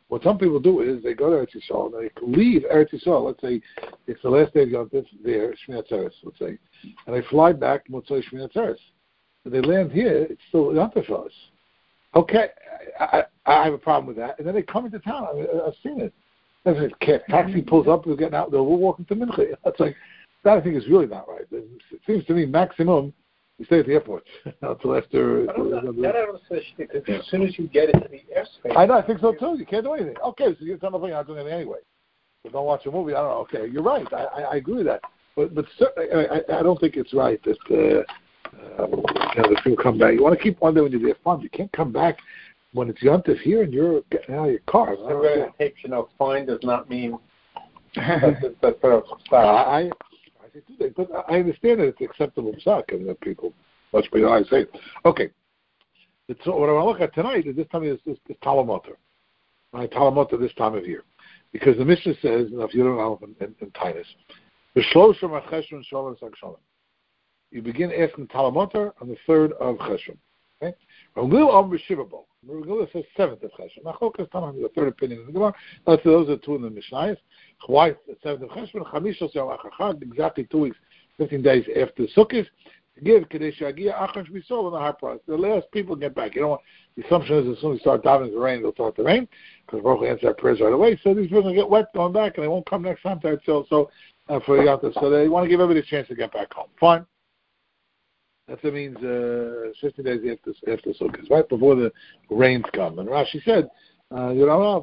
Speaker 1: What some people do is they go to Eretz Yisrael and they leave Eretz Yisrael. Let's say it's the last day of Yom Tov there, Shmini Atzeres, let's say, and they fly back Motzei Shmini Atzeres. When they land here, it's still Yom Tov for us. Okay, I, I, I have a problem with that. And then they come into town. I mean, I've seen it. If a taxi pulls up, we're getting out there, we're walking to Mincha. That's like, that I think is really not right. It seems to me maximum you stay at the airport until after.
Speaker 3: I don't know. That I don't say because as soon as you get into the airspace.
Speaker 1: I know. I think so too. You can't do anything. Okay, so you tell me you're not doing anything anyway. So don't watch a movie. I don't know. Okay, you're right. I, I, I agree with that. But but certainly, I, I don't think it's right that uh, uh, you know, the people come back. You want to keep one day when you're there fun. You can't come back when it's Yom Tov here and you're getting out of your car.
Speaker 3: I read tapes. You know, fine does not mean that's that's uh,
Speaker 1: I. But I understand that it's acceptable psak, and that people much better I say. Okay, so what I want to look at tonight is this time is this, this Talamoter, right? Talamoter this time of year, because the Mishnah says, you know, if you don't know in, in, in Tainus, you begin asking Talamoter on the third of Cheshvan. Okay, Regula says seventh of Cheshvan. Machlokas Tanam, the third opinion in the Gemara. That's those are two in the Mishnayos. Why seventh of Cheshvan? Chamishos Yom Achachag, exactly two weeks, fifteen days after Sukkot. Give Kadesh Yagia Achon Shmisol and the high price. The last people get back. You know what? The assumption is as soon as we start davening the rain, they'll start to rain because Baruch answers our prayers right away. So these people will get wet going back, and they won't come next time to Eretz So uh, for Yom Tov. So they want to give everybody a chance to get back home. Fine. That means uh, fifteen days after after Sukkot, right before the rains come. And Rashi said, uh, you know,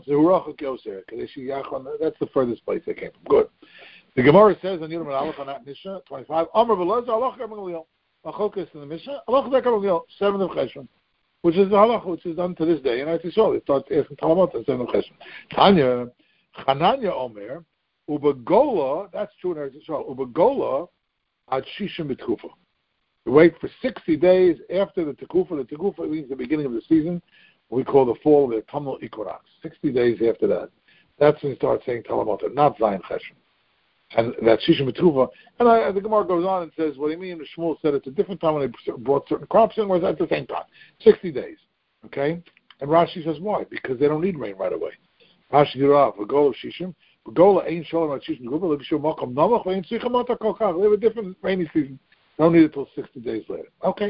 Speaker 1: that's the furthest place they came from. Good. The Gemara says on Yom Aleph on that Mishnah twenty-five, Amar v'Elazar Aloch Gamaliel. Machokas in the Mishnah, Aloch Gamaliel, seventh of Cheshvan, which is the halach which is done to this day. And I saw it starts asking Talamot and seventh of Cheshvan. Tanya, Chananya Omer, Ubegola. That's true in Eretz Yisrael. Ubegola ad Shishim b'Tkufa. You wait for sixty days after the Tekufa. The Tekufa means the beginning of the season. We call the fall the autumnal equinox. sixty days after that. That's when you start saying Talamot, not Zayin Cheshvan. And that's Shishim B'Tkufa. And I, the Gemara goes on and says, what do you mean? Shmuel said it's a different time when they brought certain crops in, or at the same time? sixty days. Okay? And Rashi says, why? Because they don't need rain right away. Rashi did off, V'gola Shishim. V'gola ain't Shalom at Shishim B'Tkufa. L'b'shur Mokom Nomach V'ain Tzricha Mata Kol Kach. They have a different rainy season. They don't need it until sixty days later. Okay?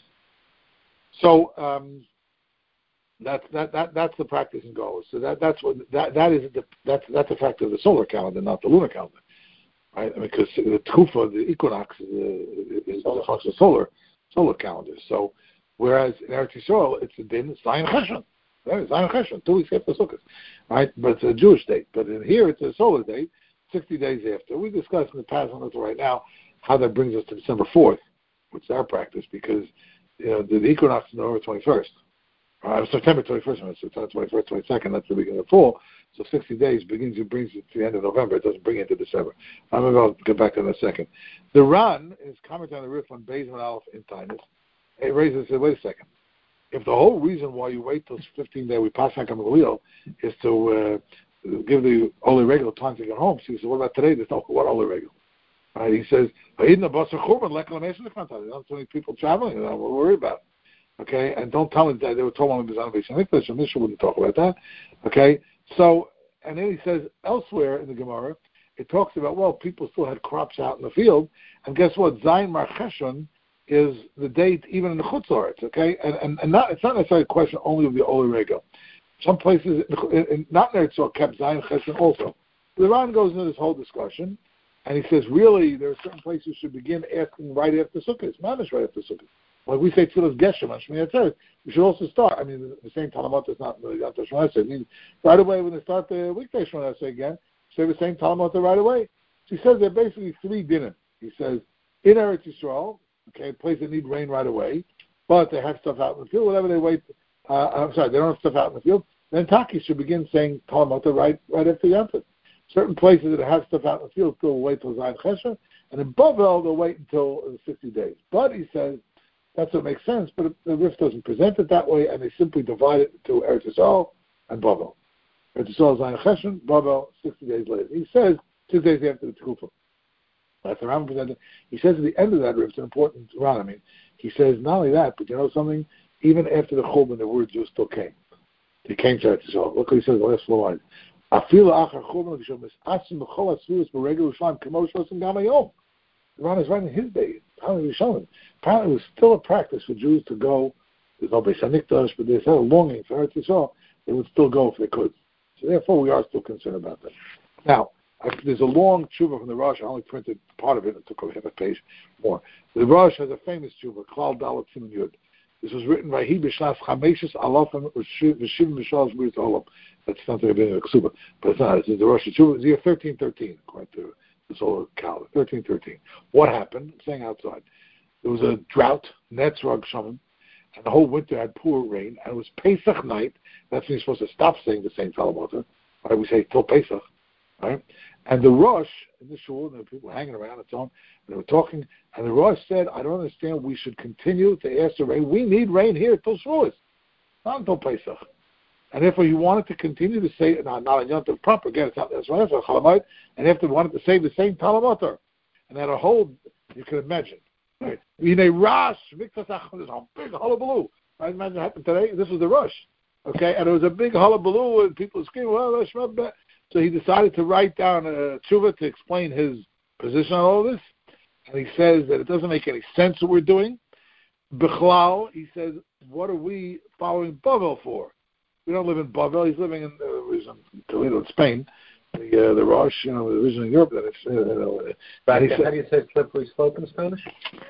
Speaker 1: So, um, That's that, that that's the practice in Golos. So that that's what that that is the that's that's the fact of the solar calendar, not the lunar calendar, right? I mean, because the Tufa, the equinox, is a, is a function of solar solar calendar. So whereas in Eretz Yisrael it's been Zayin Cheshvan, right? Zayin Cheshvan, two weeks after Sukkot, right? But it's a Jewish date. But in here it's a solar date, sixty days after. We discussed in the past on this right now how that brings us to December fourth, which is our practice, because you know the, the equinox is November twenty-first. Uh, September twenty-first, September twenty-first, twenty-second, that's the beginning of the fall. So sixty days begins and brings it to the end of November. It doesn't bring it to December. I'm going to get back to that in a second. The Ran is commenting on the riff on Beis and Aleph in Tainus. It raises, says, wait a second. If the whole reason why you wait till fifteen days, we pass back on the wheel, is to uh, give the Oli Regal time to get home. So he says, what about today? There's no what Oli Regal. Right? He says, there's not so many people traveling. I'm worried about it. Okay, and don't tell me that they were told on the Bizan Beis Hamikdash. The Mishnah wouldn't talk about that. Okay, so and then he says elsewhere in the Gemara, it talks about well, people still had crops out in the field, and guess what? Zayin Mar Cheshvan is the date even in the Chutz La'aretz. Okay, and and, and not it's not necessarily a question only of the Oli Regal. Some places, in, in, not in Eretz Yisrael, kept Zayin Cheshvan also. The Ran goes into this whole discussion, and he says really there are certain places you should begin asking right after Sukkot. Mamish right after Sukkot. Like we say Tfilas Geshem on Shmini Atzeres, we should also start. I mean, the same Talamot is not the Yom Tov Shmini Atzeres. I mean, right away when they start the weekday Shmini Atzeres again, say the same Talamot right away. So he says there are basically three dinim. He says in Eretz Yisrael, okay, a place that need rain right away, but they have stuff out in the field. Whatever they wait, uh, I'm sorry, they don't have stuff out in the field. Then Taki should begin saying Talamot right right after Yom Tov. Certain places that have stuff out in the field still wait till Zayin Cheshvan, and in Bavel they'll wait until uh, sixty days. But he says. That's what makes sense, but the Rif doesn't present it that way, and they simply divide it into Eretz Yisrael and Bavel. Eretz Yisrael is Zayin Cheshvan, Bavel sixty days later. He says two days after the Tekufa. That's the Rambam presented. He says at the end of that Rif, it's an important Ran. I mean, he says not only that, but you know something. Even after the Churban, the word Jew still came. He came to Eretz Yisrael. Look what he says in the last four lines. Afilu achar churban l'Yisrael misasim b'chol asfuros b'regel Yerushalayim k'mo shosem gam hayom. The Ran is right in his day. Apparently it was still a practice for Jews to go. There's no Beis Hamikdash, but they had a longing for Eretz Yisrael. They would still go if they could. So therefore, we are still concerned about that. Now, there's a long tshuva from the Rosh. I only printed part of it. It took half a page more. The Rosh has a famous tshuva, Klal Dalet Siman Yud. This was written by He B'Shnas Chameshes Alafim V'Shivim B'Shalosh B'Rit Olam. That's not the Rebbeinu Ksuba, but it's not. It's the Rosh tshuva. It's year thirteen thirteen, according to the solar calendar. thirteen thirteen. What happened? I'm saying outside. There was a drought, Netzrog Shamim, and the whole winter had poor rain, and it was Pesach night. That's when you're supposed to stop saying the same Talamota. Right? We say till Pesach. Right? And the Rosh in the shul, and there were people hanging around and so on, and they were talking, and the Rosh said, I don't understand, we should continue to ask for rain. We need rain here till Shavuos, not until Pesach. And therefore he wanted to continue to say, not, not in Yom Tov proper, again, it's not, that's right, it's a Chalamite, and after wanted to say the same Talamotar. And that a whole, you can imagine, right? In a Rosh, there's a big hullabaloo. Right? Imagine what happened today. This was the Rosh. Okay, and it was a big hullabaloo, and people screaming, well, that's not bad. So he decided to write down a tshuva to explain his position on all this. And he says that it doesn't make any sense what we're doing. Bichlal, he says, what are we following Bavel for? We don't live in Bavel. He's living in, uh, he's in Toledo, in Spain. The, uh, the Rosh, you know, originally in Europe. That it's, uh, uh,
Speaker 3: How,
Speaker 1: said,
Speaker 3: how do you say slippery slope in Spanish?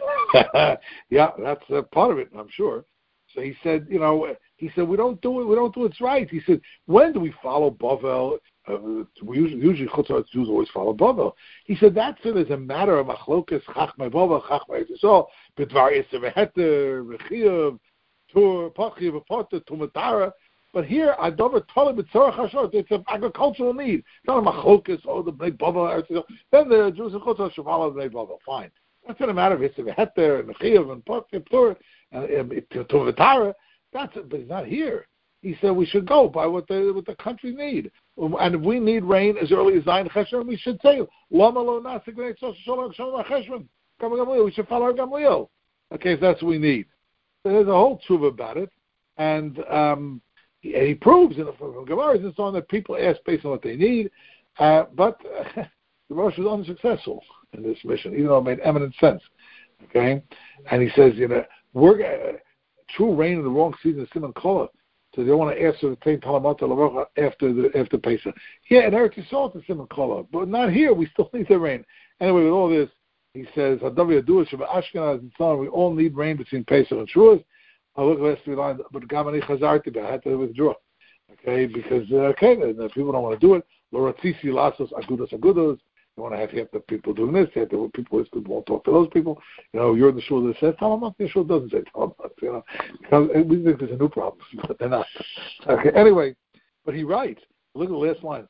Speaker 1: Yeah, that's uh, part of it, I'm sure. So he said, you know, he said, we don't do it, we don't do it right. He said, when do we follow Bavel? Uh, we usually, usually Chutzah Jews always follow Bavel. He said, that's it as a matter of machlokas, chachmei Bavel, chachmei Yisrael, b'dvar Yisrael, v'heter, v'chiyav, tur, pachiv, v'poter, tumatara. But here, Adover Tolim B'Tzorach Hashor, it's an agricultural need. It's not a machlokas, oh, the Bnei Bavel. Then the Jews in Chutzah should follow the Bnei Bavel. Fine. That's not a matter of Yisrael, v'heter, and v'chiyav, and pachiv, tur, and tumatara. That's it, but he's not here. He said we should go by what the what the country need, and if we need rain as early as Zayin Cheshvan, we should say Lama Lo Nasik Shalom Shalom Cheshvan. We should follow our Gamliel. Okay, if that's what we need. So there's a whole tshuva about it, and um, he, he proves in the from Gemaras and so on that people ask based on what they need, uh, but uh, the Rosh was unsuccessful in this mission, even though it made eminent sense. Okay, and he says, you know, we're uh, true rain in the wrong season is Siman Kola. So they don't want to ask for the same Talamata Lavacha after the after Pesach. Yeah, in Eretz Yisrael it's Siman Kola, but not here. We still need the rain. Anyway, with all this, he says, Hadavi Aduah Sheba Ashkenaz and so on. We all need rain between Pesach and Shavuos. I look at the last three lines, but Gamani Chazarti, but I had to withdraw. Okay, because uh, okay, the people don't want to do it. Loratzisi Lasos Agudos Agudos. You want to have, have the people doing this, you have the people who won't talk to those people. You know, you're in the shul that says Talamat, the shul doesn't say Talamat, you know. Because we think there's a new problem, but they're not. Okay, anyway, but he writes, look at the last line.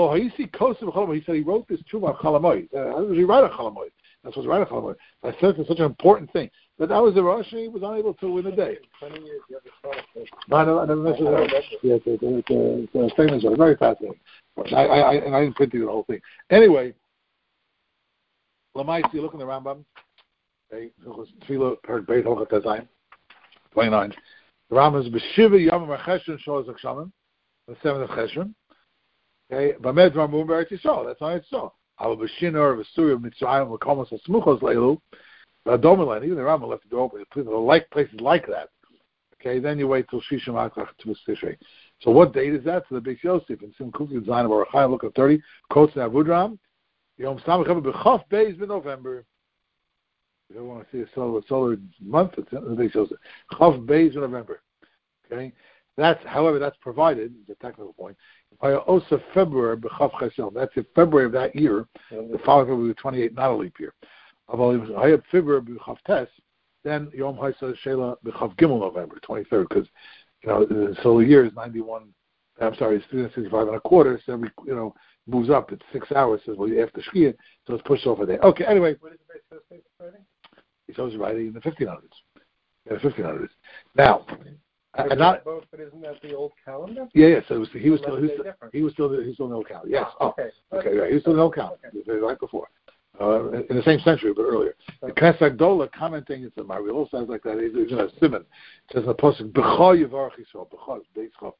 Speaker 1: He said he wrote this tshuva Chalamoy. How does he write a Chalamoy? That's what's right a Chalamoy. I said it's such an important thing. But that was the Rosh, and he was unable to win a day.
Speaker 3: twenty years, you have a
Speaker 1: No, I never mentioned that. Yeah, it's, it's, it's, it's a famous one. Very fascinating. I, I, I, and I didn't print the whole thing. Anyway, Lamaisi, look in the Rambam. Okay, Tefillah, heard Beit Halchat Tezayim, twenty-nine. The Rambam is B'Shiva Yom HaCheshvan Shol Zakshamim, the seventh of Cheshvan. Okay, Bamed Ramum B'Eretz Yisrael. That's on Yisrael. Al B'Shinor V'Suri Mitzrayim L'Komos HaSmuchos Leilu. V'Adomelan. Even the Rambam left it open. Like places like that. Okay, then you wait till Shishim Aklach to Tishrei. So what date is that? To the Beis Yosef and Sim Kufi Zayin of Orachai. Look at thirty. Quotes in Avudram. Yom Samach B'Chof Beis B'November. You don't want to see a solar, solar month. It's in the Beis Yosef. Chof Beis B'November. Okay, that's however that's provided. It's a technical point. By also February B'Chof Chesel. That's in February of that year. The following February was twenty-eight, not a leap year. Hayab February B'Chof Tes. Then Yom Haisa Shela B'Chof Gimel November, twenty-third, because you know the solar year is ninety-one. I'm sorry, it's three hundred sixty-five and a quarter. So every you know moves up. It's six hours. Says well after Shkia, so it's pushed off a day. Okay, anyway.
Speaker 3: What is the Beis Yosef writing?
Speaker 1: He's always writing in the fifteen hundreds. Yeah, the fifteen hundreds. Now,
Speaker 3: But,
Speaker 1: not.
Speaker 3: both, but isn't that the old calendar?
Speaker 1: Yeah, yeah. So it was, he was still he was,
Speaker 3: different.
Speaker 1: he was still he was still in the old calendar. Yes.
Speaker 3: Oh, okay.
Speaker 1: Oh, okay. Right. He was still in the old calendar. Okay. Right before. Uh, in the same century, but earlier. The Knesset Gdola commenting, it's a Mariel sounds like that. He's in a simon. It says in the pasuk, "B'cha Yivarach Yisrael." B'cha is Beis Chav.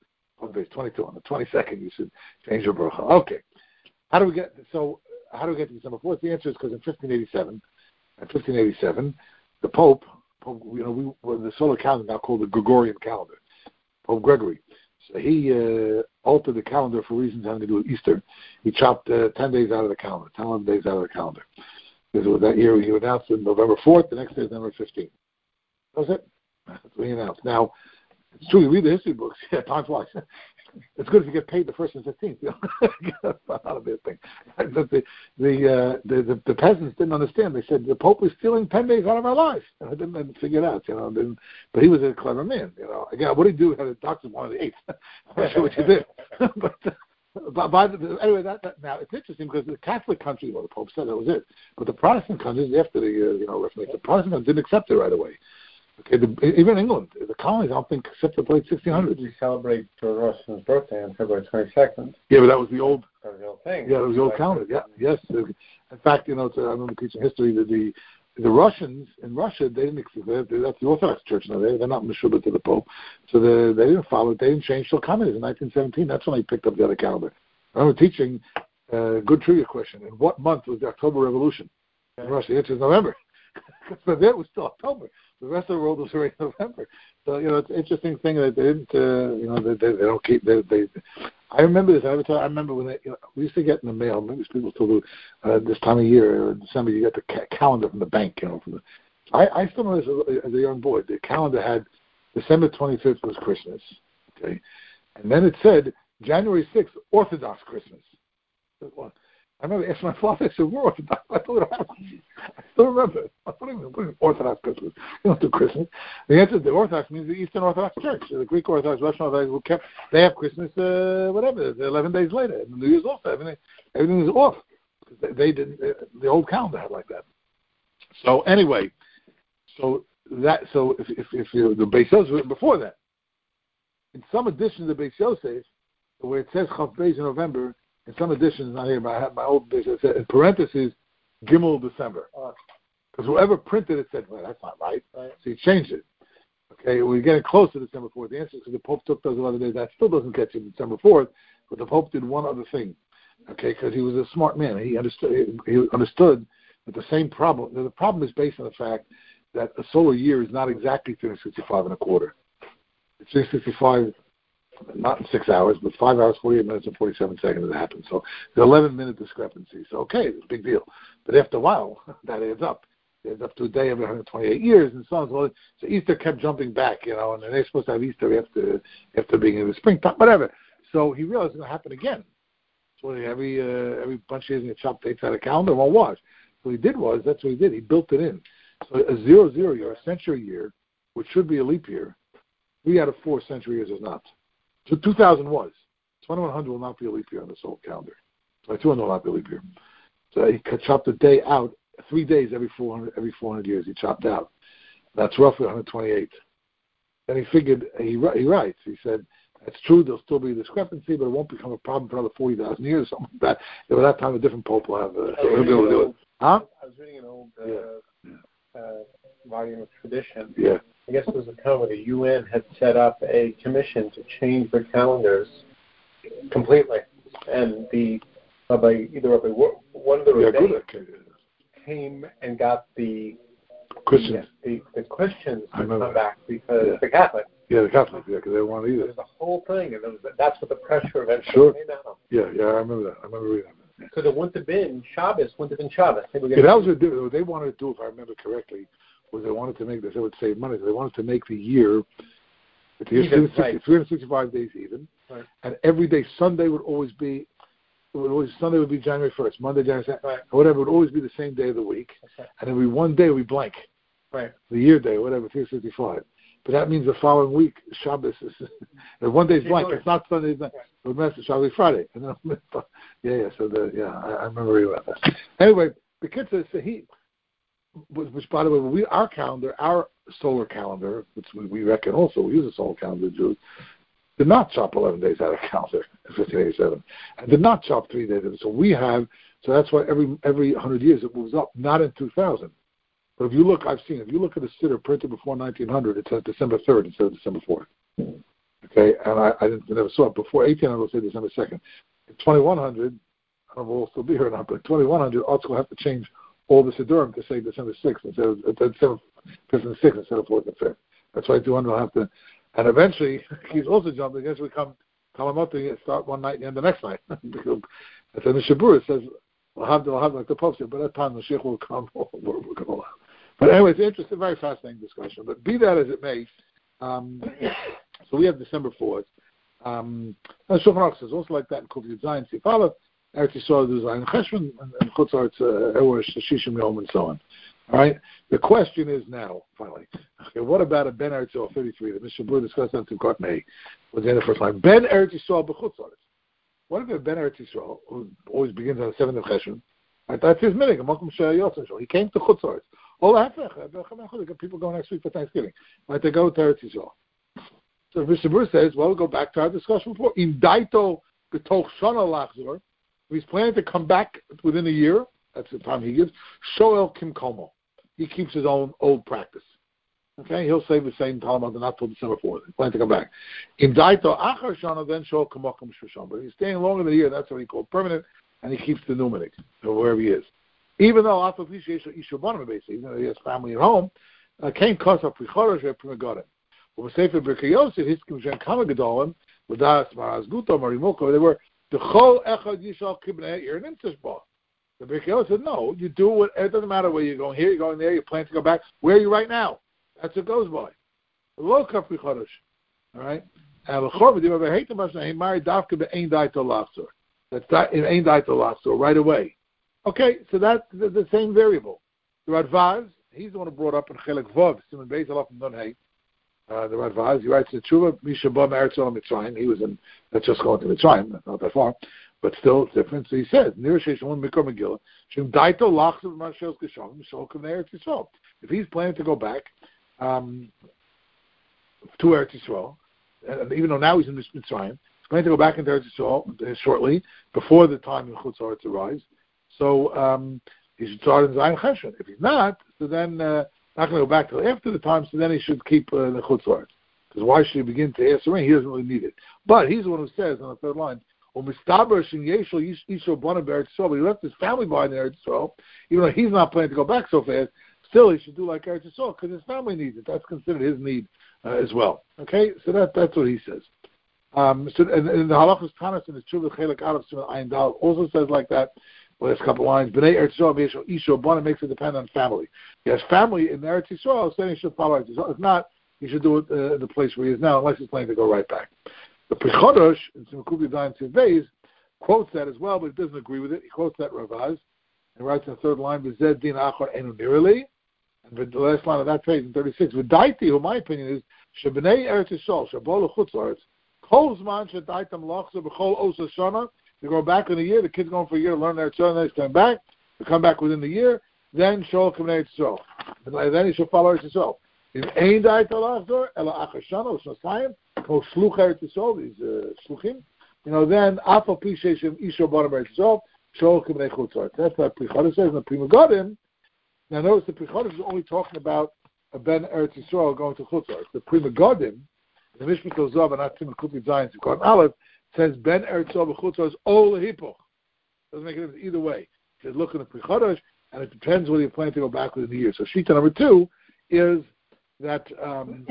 Speaker 1: twenty-two. On the twenty-second, you should change your bracha. Okay. How do we get, so how do we get to December fourth? The answer is because in fifteen eighty-seven, in fifteen eighty-seven, the Pope, Pope you know, we well, the solar calendar now called the Gregorian calendar, Pope Gregory. So he uh, altered the calendar for reasons having to do with Easter. He chopped uh, ten days out of the calendar, ten, eleven days out of the calendar. Because it was that year he announced it November fourth, the next day is November fifteenth. That was it. That's what he announced. Now, it's true, you read the history books, yeah, time flies. It's good if you get paid the first and fifteenth. You know? That's not a bad thing. But the the, uh, the the the peasants didn't understand. They said the Pope was stealing ten days out of our lives. And I didn't, didn't figure it out. You know, didn't, but he was a clever man. You know, again, what did he do? Had a doctor one of the eighth. I'm not sure what you did. but but by the, anyway, that, that now it's interesting because the Catholic country, well, the Pope said that was it. But the Protestant countries, after the uh, you know Reformation, the Protestant countries didn't accept it right away. Okay, the, even England, the colonies, I don't think, accepted the late sixteen hundreds.
Speaker 3: We celebrate George Washington's birthday on February twenty-second.
Speaker 1: Yeah, but that was the old.
Speaker 3: That was the old thing.
Speaker 1: Yeah, it was the old calendar. Yeah, yes. In fact, you know, it's, I remember teaching history that the the Russians in Russia, they didn't. They, that's the Orthodox Church now. They they're not Meshubah to the Pope, so they they didn't follow. They didn't change till communism in nineteen seventeen. That's when they picked up the other calendar. I remember teaching a uh, good trivia question. In what month was the October Revolution in Russia? The answer is November. For them, it was still October. The rest of the world was already November. So, you know, it's an interesting thing that they didn't, uh, you know, they, they, they don't keep, they, they, I remember this, I, ever tell, I remember when they, you know, we used to get in the mail, maybe people still do, uh, this time of year, in December, you get the ca- calendar from the bank, you know. From the, I, I still remember this as a, as a young boy, the calendar had December twenty-fifth was Christmas, okay? And then it said January sixth, Orthodox Christmas. I remember asking my father, I said, we're Orthodox. I told him, I still remember. I thought he was Orthodox Christmas. You don't do Christmas. The answer is the Orthodox means the Eastern Orthodox Church. The Greek Orthodox, Russian Orthodox, who kept, they have Christmas, uh, whatever, eleven days later. And New Year's also. Everything, everything is off. They, they didn't, the old calendar had like that. So anyway, so that, so if, if, if you, the Beis Yosef written before that, in some editions of Beis Yosef, where it says Chav Beis in November, in some editions, not here, but I have my old edition, it said in parentheses, Gimel December. Because whoever printed it said, well, that's not right. right. So he changed it. Okay, we're getting close to December fourth. The answer is because the Pope took those eleven days. That still doesn't get you December fourth, but the Pope did one other thing. Okay, because he was a smart man. He understood, he understood that the same problem, the problem is based on the fact that a solar year is not exactly three hundred sixty-five and a quarter. It's three hundred sixty-five not in six hours, but five hours, forty-eight minutes, and forty-seven seconds it happened. So the eleven-minute discrepancy. So, okay, it's a big deal. But after a while, that adds up. It adds up to a day every one hundred twenty-eight years and so on. So, so Easter kept jumping back, you know, and they're supposed to have Easter after after being in the springtime, whatever. So he realized it's going to happen again. So every uh, every bunch of years, he chopped dates out of calendar. Well, was. So what he did was, that's what he did. He built it in. So a zero zero year, a century year, which should be a leap year, three out of four century years is not. So two thousand was. twenty-one hundred will not be a leap year on the solar calendar. So two hundred will not be a leap year. So he chopped a day out, three days every four hundred every four hundred years he chopped out. That's roughly one hundred twenty-eight. Then he figured, he, he writes, he said, it's true, there'll still be a discrepancy, but it won't become a problem for another forty thousand years or something like that. By that time, a different pope will have, uh, he'll be able to do it. Huh?
Speaker 3: I was reading an old uh, yeah. uh, volume of tradition.
Speaker 1: Yeah.
Speaker 3: I guess it was a time where the U N had set up a commission to change their calendars completely. And the Rabbi, either Rabbi, one of the
Speaker 1: yeah,
Speaker 3: rabbis came and got the
Speaker 1: Christians,
Speaker 3: the, the, the Christians to come
Speaker 1: that.
Speaker 3: back because
Speaker 1: yeah.
Speaker 3: the Catholics.
Speaker 1: Yeah, the Catholics, yeah, because they want either.
Speaker 3: It was the whole thing, and it was, that's what the pressure eventually
Speaker 1: sure.
Speaker 3: came out of.
Speaker 1: Yeah, yeah, I remember that. I remember reading that.
Speaker 3: Because it wouldn't have been Shabbos, wouldn't have been Shabbos. They were
Speaker 1: yeah, that was what they, what they wanted to do, if I remember correctly, was they wanted to make this, they would save money, so they wanted to make the year, the year even, right. three hundred sixty-five days even, right. And every day, Sunday would always be, it would always, Sunday would be January first, Monday, January second, right. Or whatever, it would always be the same day of the week, okay. And every one day would be blank,
Speaker 3: right.
Speaker 1: The year day, whatever, three hundred sixty-five. But that means the following week, Shabbos is, one day is blank. It's not Sunday, it's not, it was Shabbos Friday. And then, yeah, yeah, so the, yeah, I, I remember reading about that. Anyway, the kid says, so he, which by the way, we, our calendar, our solar calendar, which we, we reckon also, we use a solar calendar, Jews, did not chop eleven days out of the calendar in fifteen eighty-seven, and did not chop three days. So we have, so that's why every every one hundred years it moves up, not in two thousand. But if you look, I've seen, if you look at a siddur printed before nineteen hundred, it says December third instead of December fourth. Okay, Okay, and I, I didn't I never saw it before eighteen hundred. We'll say December second. In twenty-one hundred, I don't know if we'll still be here or not, but twenty-one hundred, Arts will have to change all the Siddurim to say December sixth instead of December fifth and sixth instead of fourth and fifth. That's why two hundred will have to, and eventually he's also jumping. I guess we come Kalamata start one night and end the next night. That's in the Shabur. It says we'll have we'll have like the Pope said, but that time the Sheikh will come. We're, we're going to allow. But anyway, it's an interesting, very fascinating discussion. But be that as it may, um, so we have December fourth. Um, and Shulchan Aruch says also like that in Kuf Yud Zayin Sifala, Eretz Yisrael do Zayin Cheshvan, and Chutz Aretz Ewer Shishim Yom, and so on. All right. The question is now, finally, okay, what about a Ben Eretz Yisrael thirty-three? The Mishnah Berurah discussed that in Kot Mei. Was the end of the first line. Ben Eretz Yisrael b'Chutz Aretz. What if a Ben Eretz Yisrael, who always begins on the seventh of Cheshvan, right, that's his minig. He came to Chutz Aretz. All that people go next week for Thanksgiving. Right, they go to Eretz Yisrael. So Mishnah Berurah says, well, we'll go back to our discussion before. In Daito b'toch shana lachzor, he's planning to come back within a year. That's the time he gives. Shoel Kim Komo. He keeps his own old practice. Okay, he'll say the same Talmud not till December fourth. He's planning to come back. In Daito Achar Shana, then Shoel Kamokum Shisham. But he's staying longer than a year. That's what he called permanent, and he keeps the numinik, or wherever he is. Even though After Ishabanim, basically, even though he has family at home, came Kosa Prichorosh Primagodim. Well, Sefer Birkei Yosef, Hiskim Shem Kama Gedolim, V'das Maraz Guto, Marimoko, they were the Chol Echad Yishal Kibnei Ir Nimtzishba. The Birkei Yosef said, no, you do what, it doesn't matter where you're going here, you're going there, you plan to go back. Where are you right now? That's what goes by. Lo Kafri Chodesh. All right? And L'chor V'dim Aveh Heitam Hashem, Mari Davka Be'ein Daito Lachzor. That's that in Ein Daito Lachzor, right away. Okay, so that's the, the same variable. The Radvaz, he's the one who brought up in Chelek Vav, Simon Beis Alaf and Nun Hey. Uh, the Radvaz, he writes the Tshuva, Misha Ba Me'eretz Olam Mitzrayim. He was in, that's just going to Mitzrayim, that's not that far, but still it's different. So he says, Nir Sheshon Mikor Megillah, Shem Daito Lachzav Marshels Geshom, Mishol Kav Eretz Yisrael. If he's planning to go back um, to Eretz Yisrael, and even though now he's in Mitzrayim, he's planning to go back into Eretz Yisrael shortly, before the time in Chutz Aretz arrives. So um, he should start in Zayin Cheshvan. If he's not, so then uh, not going to go back till after the time. So then he should keep uh, the Chutz Aretz. Because why should he begin to ask the rain? He doesn't really need it. But he's the one who says on the third line, "O mistaber shin yeshol yisho b'ana be'eretz Yisrael." But he left his family behind in Eretz Yisrael, even though he's not planning to go back so fast. Still, he should do like Eretz Yisrael because his family needs it. That's considered his need uh, as well. Okay, so that that's what he says. Um, so and, and the Halachos Tanas in the Tshuva Chelek Aleph Siman Ayin Dal also says like that. Well, there's a couple lines. B'nei Eretz Yisrael v'yesho isho b'ana makes it depend on family. He has family in Eretz Yisrael, so then he should follow Eretz Yisrael. If not, he should do it uh, in the place where he is now, unless he's planning to go right back. The Prichodosh in Simukub Yudayim Tzivbeis quotes that as well, but he doesn't agree with it. He quotes that Ravaz and writes in the third line, "V'zed din achor enu nirali." And the last line of that page in thirty-six, "V'daiti," who my opinion is, "Shebnei Eretz Yisrael shebol lechutz aretz kol zman shedaitam lachzer b'chol osa shana." They go back in a year. The kid's going for a year to learn Eretz Yisrael, then he's coming back. They come back within the year. Then Shol K'nei Yisrael. And then he should follow Eretz Yisrael. In Ein Dai Talachzor, Ela Achashana, or Shnosayim, Kol Shluch Eretz Yisrael, these uh, Shluchim. You know, then Afal Pi Sheishim Isho B'nam Eretz Yisrael, Shol K'nei Chutzar. That's what Prichodosh says. And the Prima Godim, now notice the Prichodosh is only talking about a Ben Eretz Yisrael going to Chutzar. The Prima Godim, the Mishpat Zav, and not Tim Kupi Zion, Sikon Aleph, says Ben Eretz Yisrael B'chutzar is Ol Hipoch. Doesn't make it either way. He says look in the Prichodosh, and it depends whether you're planning to go back within the year. So Shita number two is that um,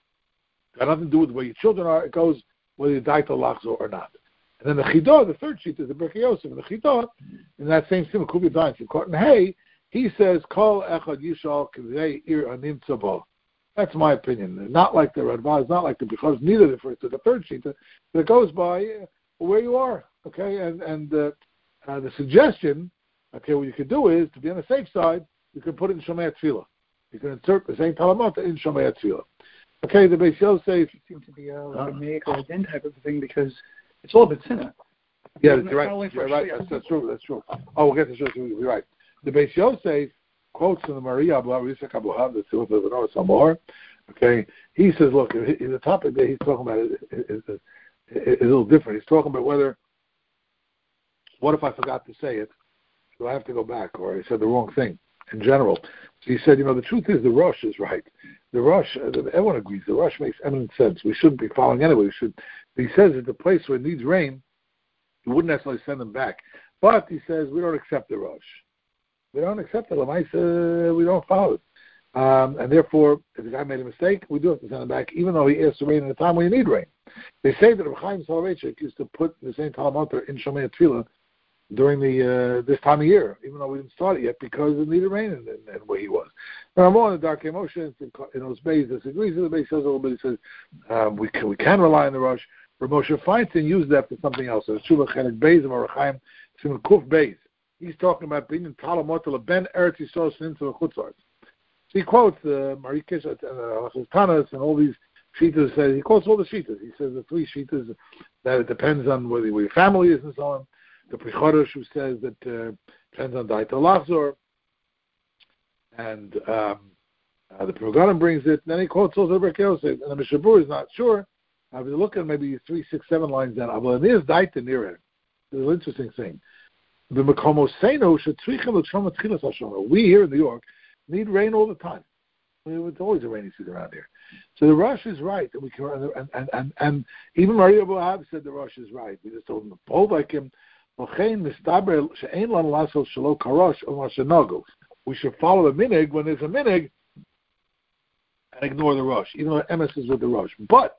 Speaker 1: got nothing to do with where your children are. It goes whether you die to Lachzor or not. And then the Chidah, the third sheet, is the Birkei Yosef. And the Chidah, in that same Simon Kubi Dayan, Simon Hey, he says, Kol Echad Yishal K'vei Ir Anim Tzabo. That's my opinion. Not like the Radvaz, not like the Bichos, neither refers to the third sheet. That goes by uh, where you are. Okay, and and uh, uh, the suggestion, okay, what you could do is, to be on the safe side, you can put it in Shomei Tefillah. You can insert the same Talamata in Shomei Tefillah. Okay, the Beis Yosef says...
Speaker 2: It seems to be a, like a make or a din type of thing because it's all bit sinner.
Speaker 1: Yeah, that's right. You're right. That's, that's true. That's true. Oh, we'll get to show you. You're right. The Beis Yosef quotes from the Maria Abba Yitzchak Abuhav, the Tziluf of the North Samor. Okay, he says, look, in the topic that he's talking about is, is, is, is a little different. He's talking about whether, what if I forgot to say it? Do I have to go back, or I said the wrong thing? in general. So he said, you know, the truth is the Rosh is right. The Rosh, everyone agrees, the Rosh makes eminent sense. We shouldn't be following anyway. We should. He says that the place where it needs rain, he wouldn't necessarily send them back. But he says we don't accept the Rosh. We don't accept the Lamaisa, we don't follow it. Um, and therefore, if the guy made a mistake, we do have to send him back, even though he asked for rain at a time when you need rain. They say that Reb Chaim Soloveitchik used to put the same Talmud in Shomei Tefillah during the uh, this time of year, even though we didn't start it yet, because it needed rain and, and, and where he was. Now, I'm more in the dark emotions, in those bays disagrees with the base, says a little bit, he says, um, we, can, we can rely on the Rosh. Rav Moshe Feinstein used that for something else. So Tshuva Chelik Beis of Reb Chaim, Simon Kuf Beis. He's talking about being in Talmud to Ben Eretz Yisrael into the Chutzars. So he quotes uh, Marie Kish and uh, Tanas and all these shitas. Says he quotes all the shitas. He says the three shitas that it depends on whether where your family is and so on. The Prichodesh who says that uh, depends on Daita Lachzor, and um, uh, the Proganim brings it. And then he quotes also the Berkei Yosef, and the Mishabur is not sure. I was looking maybe three, six, seven lines down. Well, there's Daita near it. It's an interesting thing. The Mekomoseno should we here in New York need rain all the time. I mean, it's always a rainy season around here. So the Rosh is right, and we can, and and and, and even Maria Bohab said the Rosh is right. We just told him to hold like him. We should follow the minig when there's a minig and ignore the Rosh, even though Emes is with the Rosh. But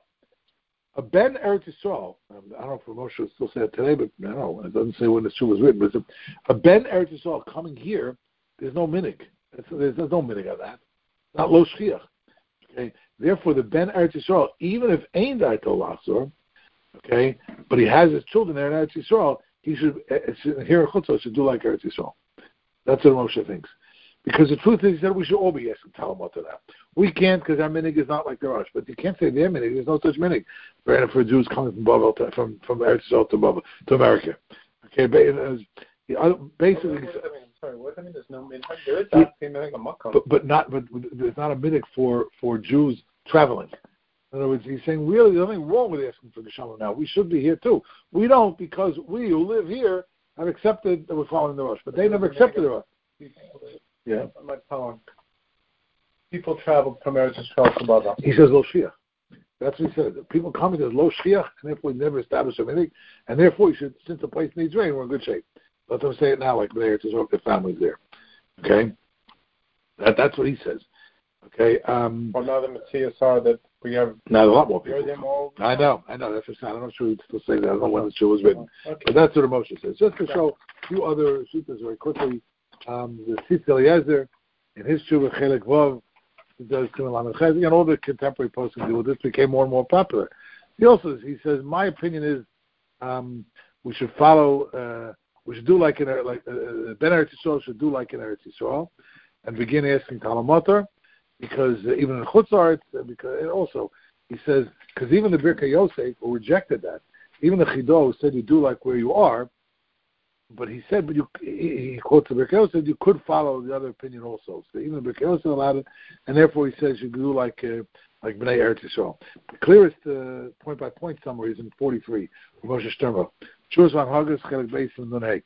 Speaker 1: a Ben Eretz Yisrael, I don't know if Moshe would still say it today, but I don't know, it doesn't say when the Shul was written, but a Ben Eretz Yisrael coming here, there's no minig. There's, there's no minig of that. Not lo shchiach. Okay? Therefore, the Ben Eretz Yisrael, even if Ein Daito Lachzor, okay, but he has his children there in Eretz Yisrael, he should, here in Chutzah, should do like Eretz Yisrael. That's what Moshe thinks. Because the truth is, he said we should all be asking Talmud to that. We can't because our minig is not like the Rosh. But you can't say their minig. There's no such minig for, for Jews coming from Babel to, from from Eretz Yisrael to Babel to America. Okay, basically.
Speaker 3: What, what, sorry, what I mean, there's no minig. There is that minig a makom.
Speaker 1: But but not but there's not a minig for for Jews traveling. In other words, he's saying really there's nothing wrong with asking for the Shalom now. We should be here too. We don't because we who live here have accepted that we're following the Rosh, but they never accepted the Rosh. Yeah.
Speaker 3: My poem. People traveled from Eretz Yisrael to Babel.
Speaker 1: He says lo shchiach. That's what he said. People coming to lo shchiach, and therefore we never established a minig, and therefore you should, since the place needs rain, we're in good shape. Let them say it now, like there to their families there. Okay, that that's what he says. Okay. Um,
Speaker 3: well, now the Messiahs are that we have.
Speaker 1: Now a lot more people.
Speaker 3: Them all
Speaker 1: I know, I know. That's what I'm not sure we still say that. I don't know when the show was written, okay. But that's what Moshe says. Just to show a few other shitas very quickly. Um, the Tzitz Eliezer in his Tshuva Chelik Vav does Kumalam Chaz, and all the contemporary posting do with this became more and more popular. He also he says my opinion is um, we should follow. Uh, we should do like in like uh, Ben Eretz Yisrael should do like in Eretz Yisrael, and begin asking Talmud because uh, even in Chutzar, uh, because and also he says because even the Birkei Yosef who rejected that, even the Chido said you do like where you are. But he said, but you, he, he quotes the Birkei Yosef, you could follow the other opinion also. So even the Birkei Yosef allowed it, and therefore he says you do like uh, like Bnei Eretz Yisrael. The clearest uh, point-by-point summary is in forty-three, Moshe Sternberg. Shurs van Haggis, Chelik Beis, and Dunhei.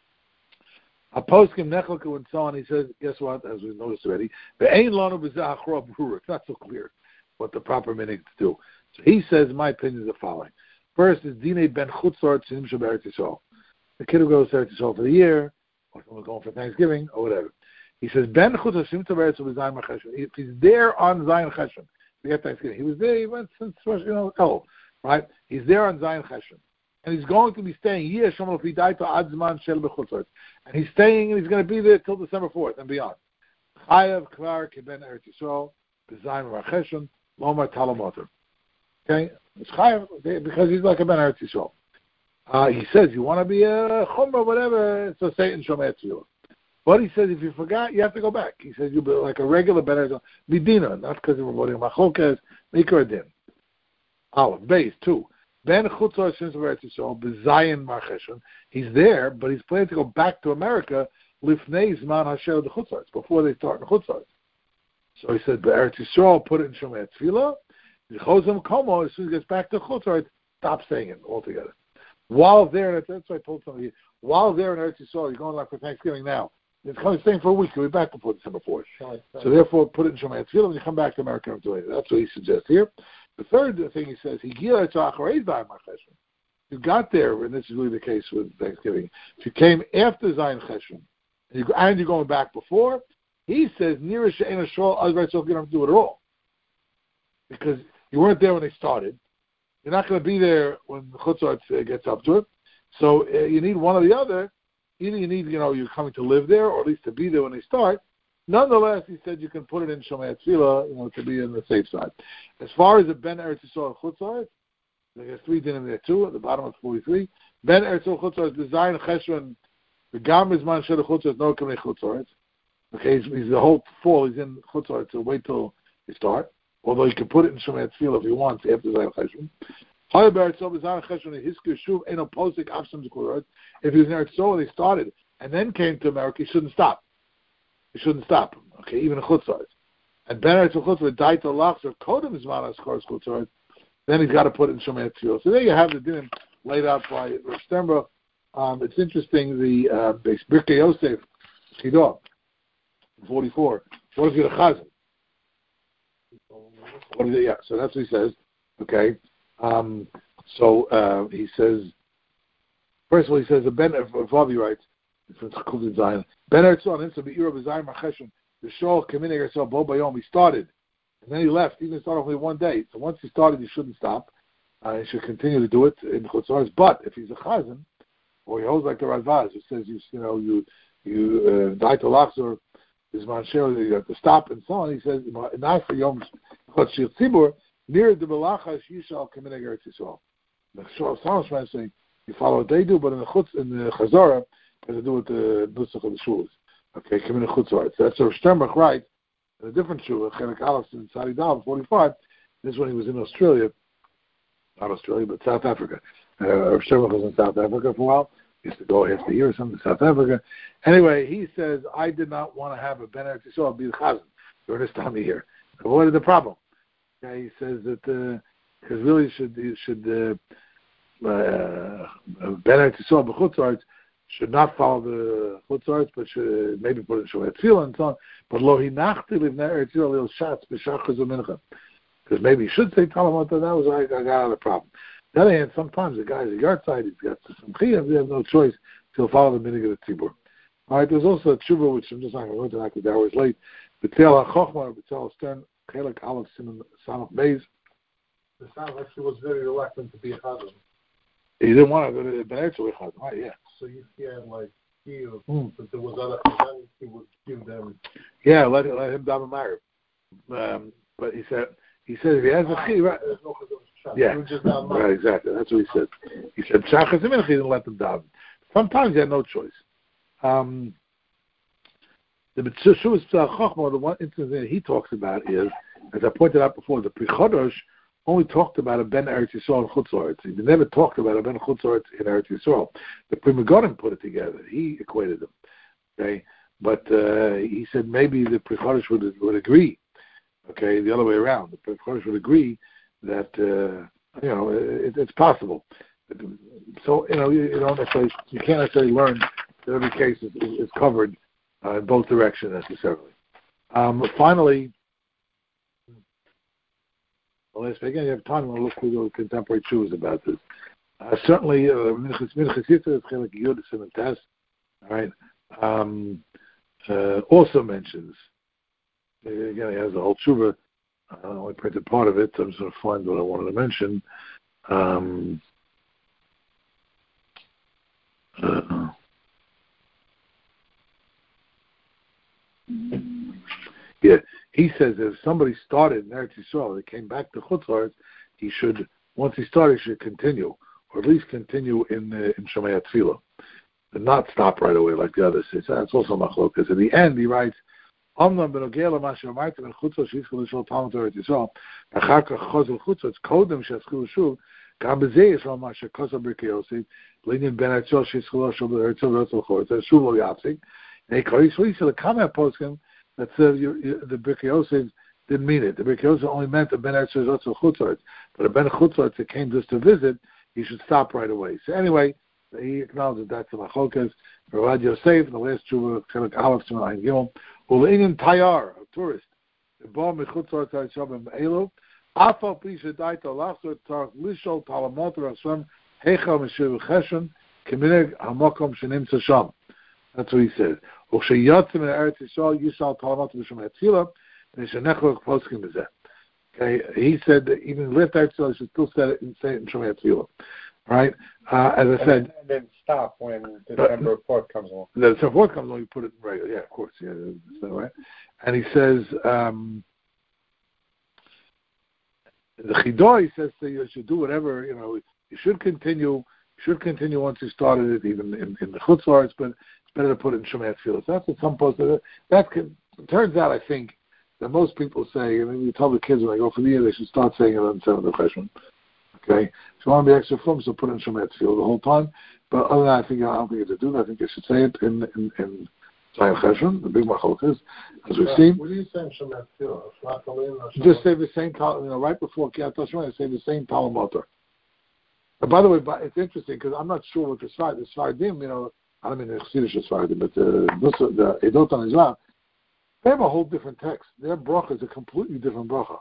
Speaker 1: A poskim Nechelku and so on, he says, guess what, as we've noticed already, Ve'ein lanu b'zeh achra brura. It's not so clear what the proper minig to do. So he says, my opinion is the following. First is Dinei ben Chutzar Tzinim Shabbat Yisrael. The kid who goes to Eretz Yisrael for the year, or someone going for Thanksgiving, or whatever. He says, Ben Chutzah Shim Tavaretz of Zayin Cheshvan. If he's there on Zayin Cheshvan, forget Thanksgiving. He was there, he went since, you know, oh, right? He's there on Zayin Cheshvan. And he's going to be staying, Yeh Shomol Fidaito Adzman Shel Bechutzot. And he's staying, and he's going to be there till December fourth and beyond. Chayav Kvar Keben Eretz Yisrael, Zayin Cheshvan, Lomar Talamoter. Okay? It's Chayav, because he's like a Ben Eretz Yisrael. Uh, he says, you want to be a chumrah or whatever, so Satan shomer tefillah. But he says, if you forgot, you have to go back. He says, you'll be like a regular Ben Eretz Yisrael. Midina, not because of avoiding machlokas, mikra din. Aleph, base, two. Ben chutzor since Eretz Yisrael, bezayin mar cheshvan. He's there, but he's planning to go back to America, lifnei zman hasher the chutzor, before they start in chutzor. So he said, Eretz Yisrael, put it in shomer tefillah. Chozem komo, as soon as he gets back to chutzor, stop saying it altogether. While there, that's what I told somebody, while there in Eretz Yisrael, you're going like for Thanksgiving now, It's coming staying for a week. You'll be back before December fourth. So therefore, put it in Shomei Tefillah and you come back to America after later. That's what he suggests here. The third thing he says, he you got there, and this is really the case with Thanksgiving. If you came after Zayin Cheshvan, and, you, and you're going back before, he says, near She'en Shol, otherwise you don't have to do it at all. Because you weren't there when they started. You're not going to be there when the Chutzot uh, gets up to it. So uh, you need one or the other. Either you need, you know, you're coming to live there, or at least to be there when they start. Nonetheless, he said you can put it in Shomei Tefillah, you know, to be on the safe side. As far as the Ben Eretz Yisrael Chutzot, there's three dinim there too, at the bottom of forty-three. Ben Eretz Yisrael Chutzot, the Zayin Cheshvan, the Gam Izman Shel Chutzot, no Kamei Chutzot. Okay, he's, he's the whole fall, he's in Chutzot, so wait till you start. Although you can put it in Shomei Tefillah if you want after Zayin Cheshvan. If he was in Eretz Yisrael, they started and then came to America, he shouldn't stop. He shouldn't stop. Okay, even a chutzah. And Ben Eretz Chutzah died to lachs or kodem zman askars chutzah. Then he's got to put it in Shomei Tefillah. So there you have the din laid out by Rav Sternberg. Um, it's interesting. The uh, Birkei Yosef Chidah forty-four. What if you're a chazan? What is it? Yeah. So that's what he says. Okay. Um, so uh, he says. First of all, he says the Ben Vavi writes. It's called Zion. Ben Eretz on him to be Europe Zion Macheshon. The Shol Kamine Eretz Bo Bayom. He started. And then he left. He didn't start only one day. So once he started, he shouldn't stop. Uh, he should continue to do it in Chutzars. But if he's a chazan, or he holds like the Radvaz, who says you, you know, you you die to lachzor, is manshel, you have to stop and so on. He says, "Not for yom chutzir tzibur near the belacha yishal kamineg eretz Yisrael." The Shlomo is saying you follow what they do, but in the chutz in the chazara, you have to do with the nusach of the shuls. Okay, kamineg chutzar. So that's what Sternberg writes. In a different shul, Chenek Aleph in Sadi Dal, forty-five. This is when he was in Australia, not Australia, but South Africa. Uh, Sternberg was in South Africa for a while. He used to go half the year or something to South Africa. Anyway, he says, I did not want to have a Ben Eretz Yisrael be the chazan during this time of year. Avoided the problem. Okay, he says that because uh, really should should uh, uh, Ben Eretz Yisrael b'chutzarts should not follow the chutzarts, but should maybe put it in Shomei Tefillah and so on. But lo hinachti livnei Eretz Yisrael lil shatz b'shachas u'mincha. Because maybe he should say Talmud, that was I, I got out of the problem. On the other hand, sometimes the guy's a yard side, he's got some chiyuv, they have no choice, he'll follow the minig of the tzibur. All right, there's also a tshuva, which I'm just not going to go into that because the hour is late. B'tzel HaChochma, B'tzel Stern, Chelek Aleph Simon Samach Beis.
Speaker 3: It sounds like he was very reluctant to be a chazan.
Speaker 1: He didn't want to go to Ben Eretz Yisrael, right, yeah.
Speaker 3: So you can, like, give,
Speaker 1: mm.
Speaker 3: but there was other chazan, he would give them.
Speaker 1: Yeah, let, let him daven marib. Um, but he said, he said if he has a chi, right?
Speaker 3: No
Speaker 1: yeah, right, exactly. That's what he said. He said, Shachas Mincha, he didn't let them daven. Sometimes he had no choice. Um, the B'tzushuvas Chochma, the one instance that he talks about is, as I pointed out before, the Pri Chodosh only talked about a Ben Eretz Yisrael and Chutzlaretz. He never talked about a Ben Chutzlaretz in Eretz Yisrael. The Pri Megadim put it together. He equated them. Okay, but uh, he said maybe the Pri Chodosh would would agree. Okay, the other way around. The Pri Chodosh would agree that uh, you know it, it's possible. So you know you, you don't necessarily you can't necessarily learn that every case is, is covered uh, in both directions necessarily. Um, finally, well, let's again you have time. We'll look through the contemporary truths about this. Uh, certainly, Minchas Yisrael is Chelik Yud Siman Tes. All right, um, uh, also mentions again he has the whole tshuva. I only printed part of it, so I'm just going to find what I wanted to mention. Um, uh, yeah, he says if somebody started in Eretz Yisrael, they came back to Chutzlaretz, he should, once he started, he should continue, or at least continue in uh, in Shomei Tefillah, and not stop right away like the others. It's, it's also machlokas. At the end, he writes, אמנם בנוגע למה שאמרתם על חוצות שהתחילו לשאול תלמוד ארץ ישראל, אחר כך חוזר חוצות, קודם שהתחילו שוב, גם בזה יש לו מה שכוסה ברכי יוסף, לעניין בין הרצול שהתחילו לשאול בארץ ישראל וארץ לחור, זה שוב לא יפסיק. העיקרי שלי של כמה הפוסקים, that said the Birkei Yosef didn't mean it. The Birkei Yosef only meant the Ben Eretz Yisrael Chutzlaretz, but a Ben Chutzlaretz that came just to visit, he should stop right away. So anyway, he acknowledged that that's a machlokas. Ravad Yosef, the last tshuva, chelik aleph to nine gimel. Uleinin tayar, a tourist. The ball mechutz ha'aretz shabim elu. Afal pisha daita lachzor tzarich lishol talamot rashem heichal m'shiv cheshen k'minig hamakom shenimtza sham. That's what he said. U'sheyatzim in Eretz Yisrael yishal talamot b'shem etzila v'shenechol poskim b'zeh. Okay, he said that even left Eretz Yisrael, you should still say it in say it in Shem etzila. Right? Uh, as I
Speaker 3: and
Speaker 1: said,
Speaker 3: then, and then stop when December fourth comes along.
Speaker 1: The December fourth comes along, you put it in regular. Yeah, of course. Yeah, that's right. And he says, um, the Chidor, he says that you should do whatever, you know, you should continue, you should continue once you started it, even in, in the Chutzlars, but it's better to put it in Shemayat Tefillah. So that's what some posted. That can, it turns out, I think, that most people say, and you tell the kids when they go for the year, they should start saying it on seventh freshman. Okay, if you want to be extra firm, so put it in Shemayat Tefillah the whole time. But other than that, I think I don't think it's a do. I think you should say it in in in Zayin Cheshvan, the big machlokas, as we've seen.
Speaker 3: What do you say in Shemayat Tefillah?
Speaker 1: Just say the same, you know, right before Kiyat Tashma, say the same Talamotar. And by the way, but it's interesting because I'm not sure what the Sfard, the Sfardim, you know, I don't mean the Chassidish Sfardim, but the the Edot HaMizrach, they have a whole different text. Their bracha is a completely different bracha.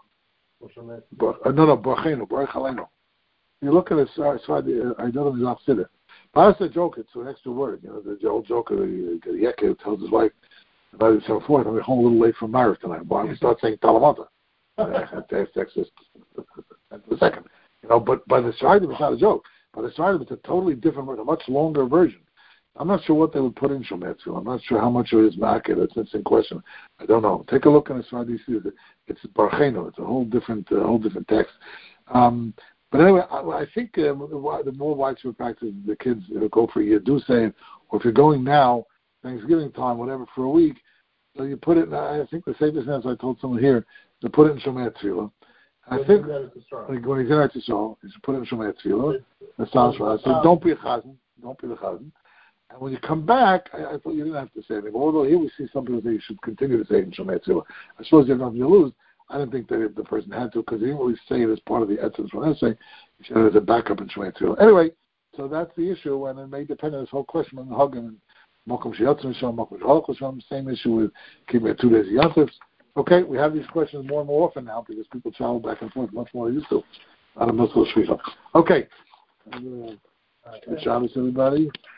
Speaker 1: Uh, no, no, brachenu, brach aleinu. You look at it, Sfard, I know them is Siddur. But that's a joke. It's an extra word. You know, the old joke of the Yekeh tells his wife, "About the seventh fourth, I'm home a little late from Marif tonight. Why don't we start saying Talamata?" That's Texas. That's the second. You know, but by the Sfardim, it's not a joke. By the Sfardim, it's a totally different word, a much longer version. I'm not sure what they would put in Shemayat Tefillah. I'm not sure how much of it is Ma'akeh. That's an interesting question. I don't know. Take a look in the Sfardim. It's Barchenu. It's a whole different, uh, whole different text. Um, But anyway, I, I think uh, the, the more widespread practice, the kids uh, go for a year, do say it, or if you're going now, Thanksgiving time, whatever, for a week, so you put it, I think the safest answer I told someone here, to put it in Shemayat Tefillah. I think like when he's in Eretz Yisrael, you should put it in Shemayat Tefillah. That sounds right. I said, don't be a chazan, don't be the chazan. And when you come back, I, I thought you didn't have to say anything. Although here we see some people say you should continue to say it in Shemayat Tefillah. I suppose you have nothing to lose. I didn't think that the person had to because he didn't really say it as part of the essence from essay. He said it as a backup in Shemayat Tefillah. Anyway, so that's the issue, and it may depend on this whole question on the Hagim and Mokum Sheyatzim Sham, Mokum Shalachos Sham, same issue with keeping it two days of Yantifs. Okay, we have these questions more and more often now because people travel back and forth much more than used to. Not a Muslim Shvicha. Okay. Good Shabbos, everybody.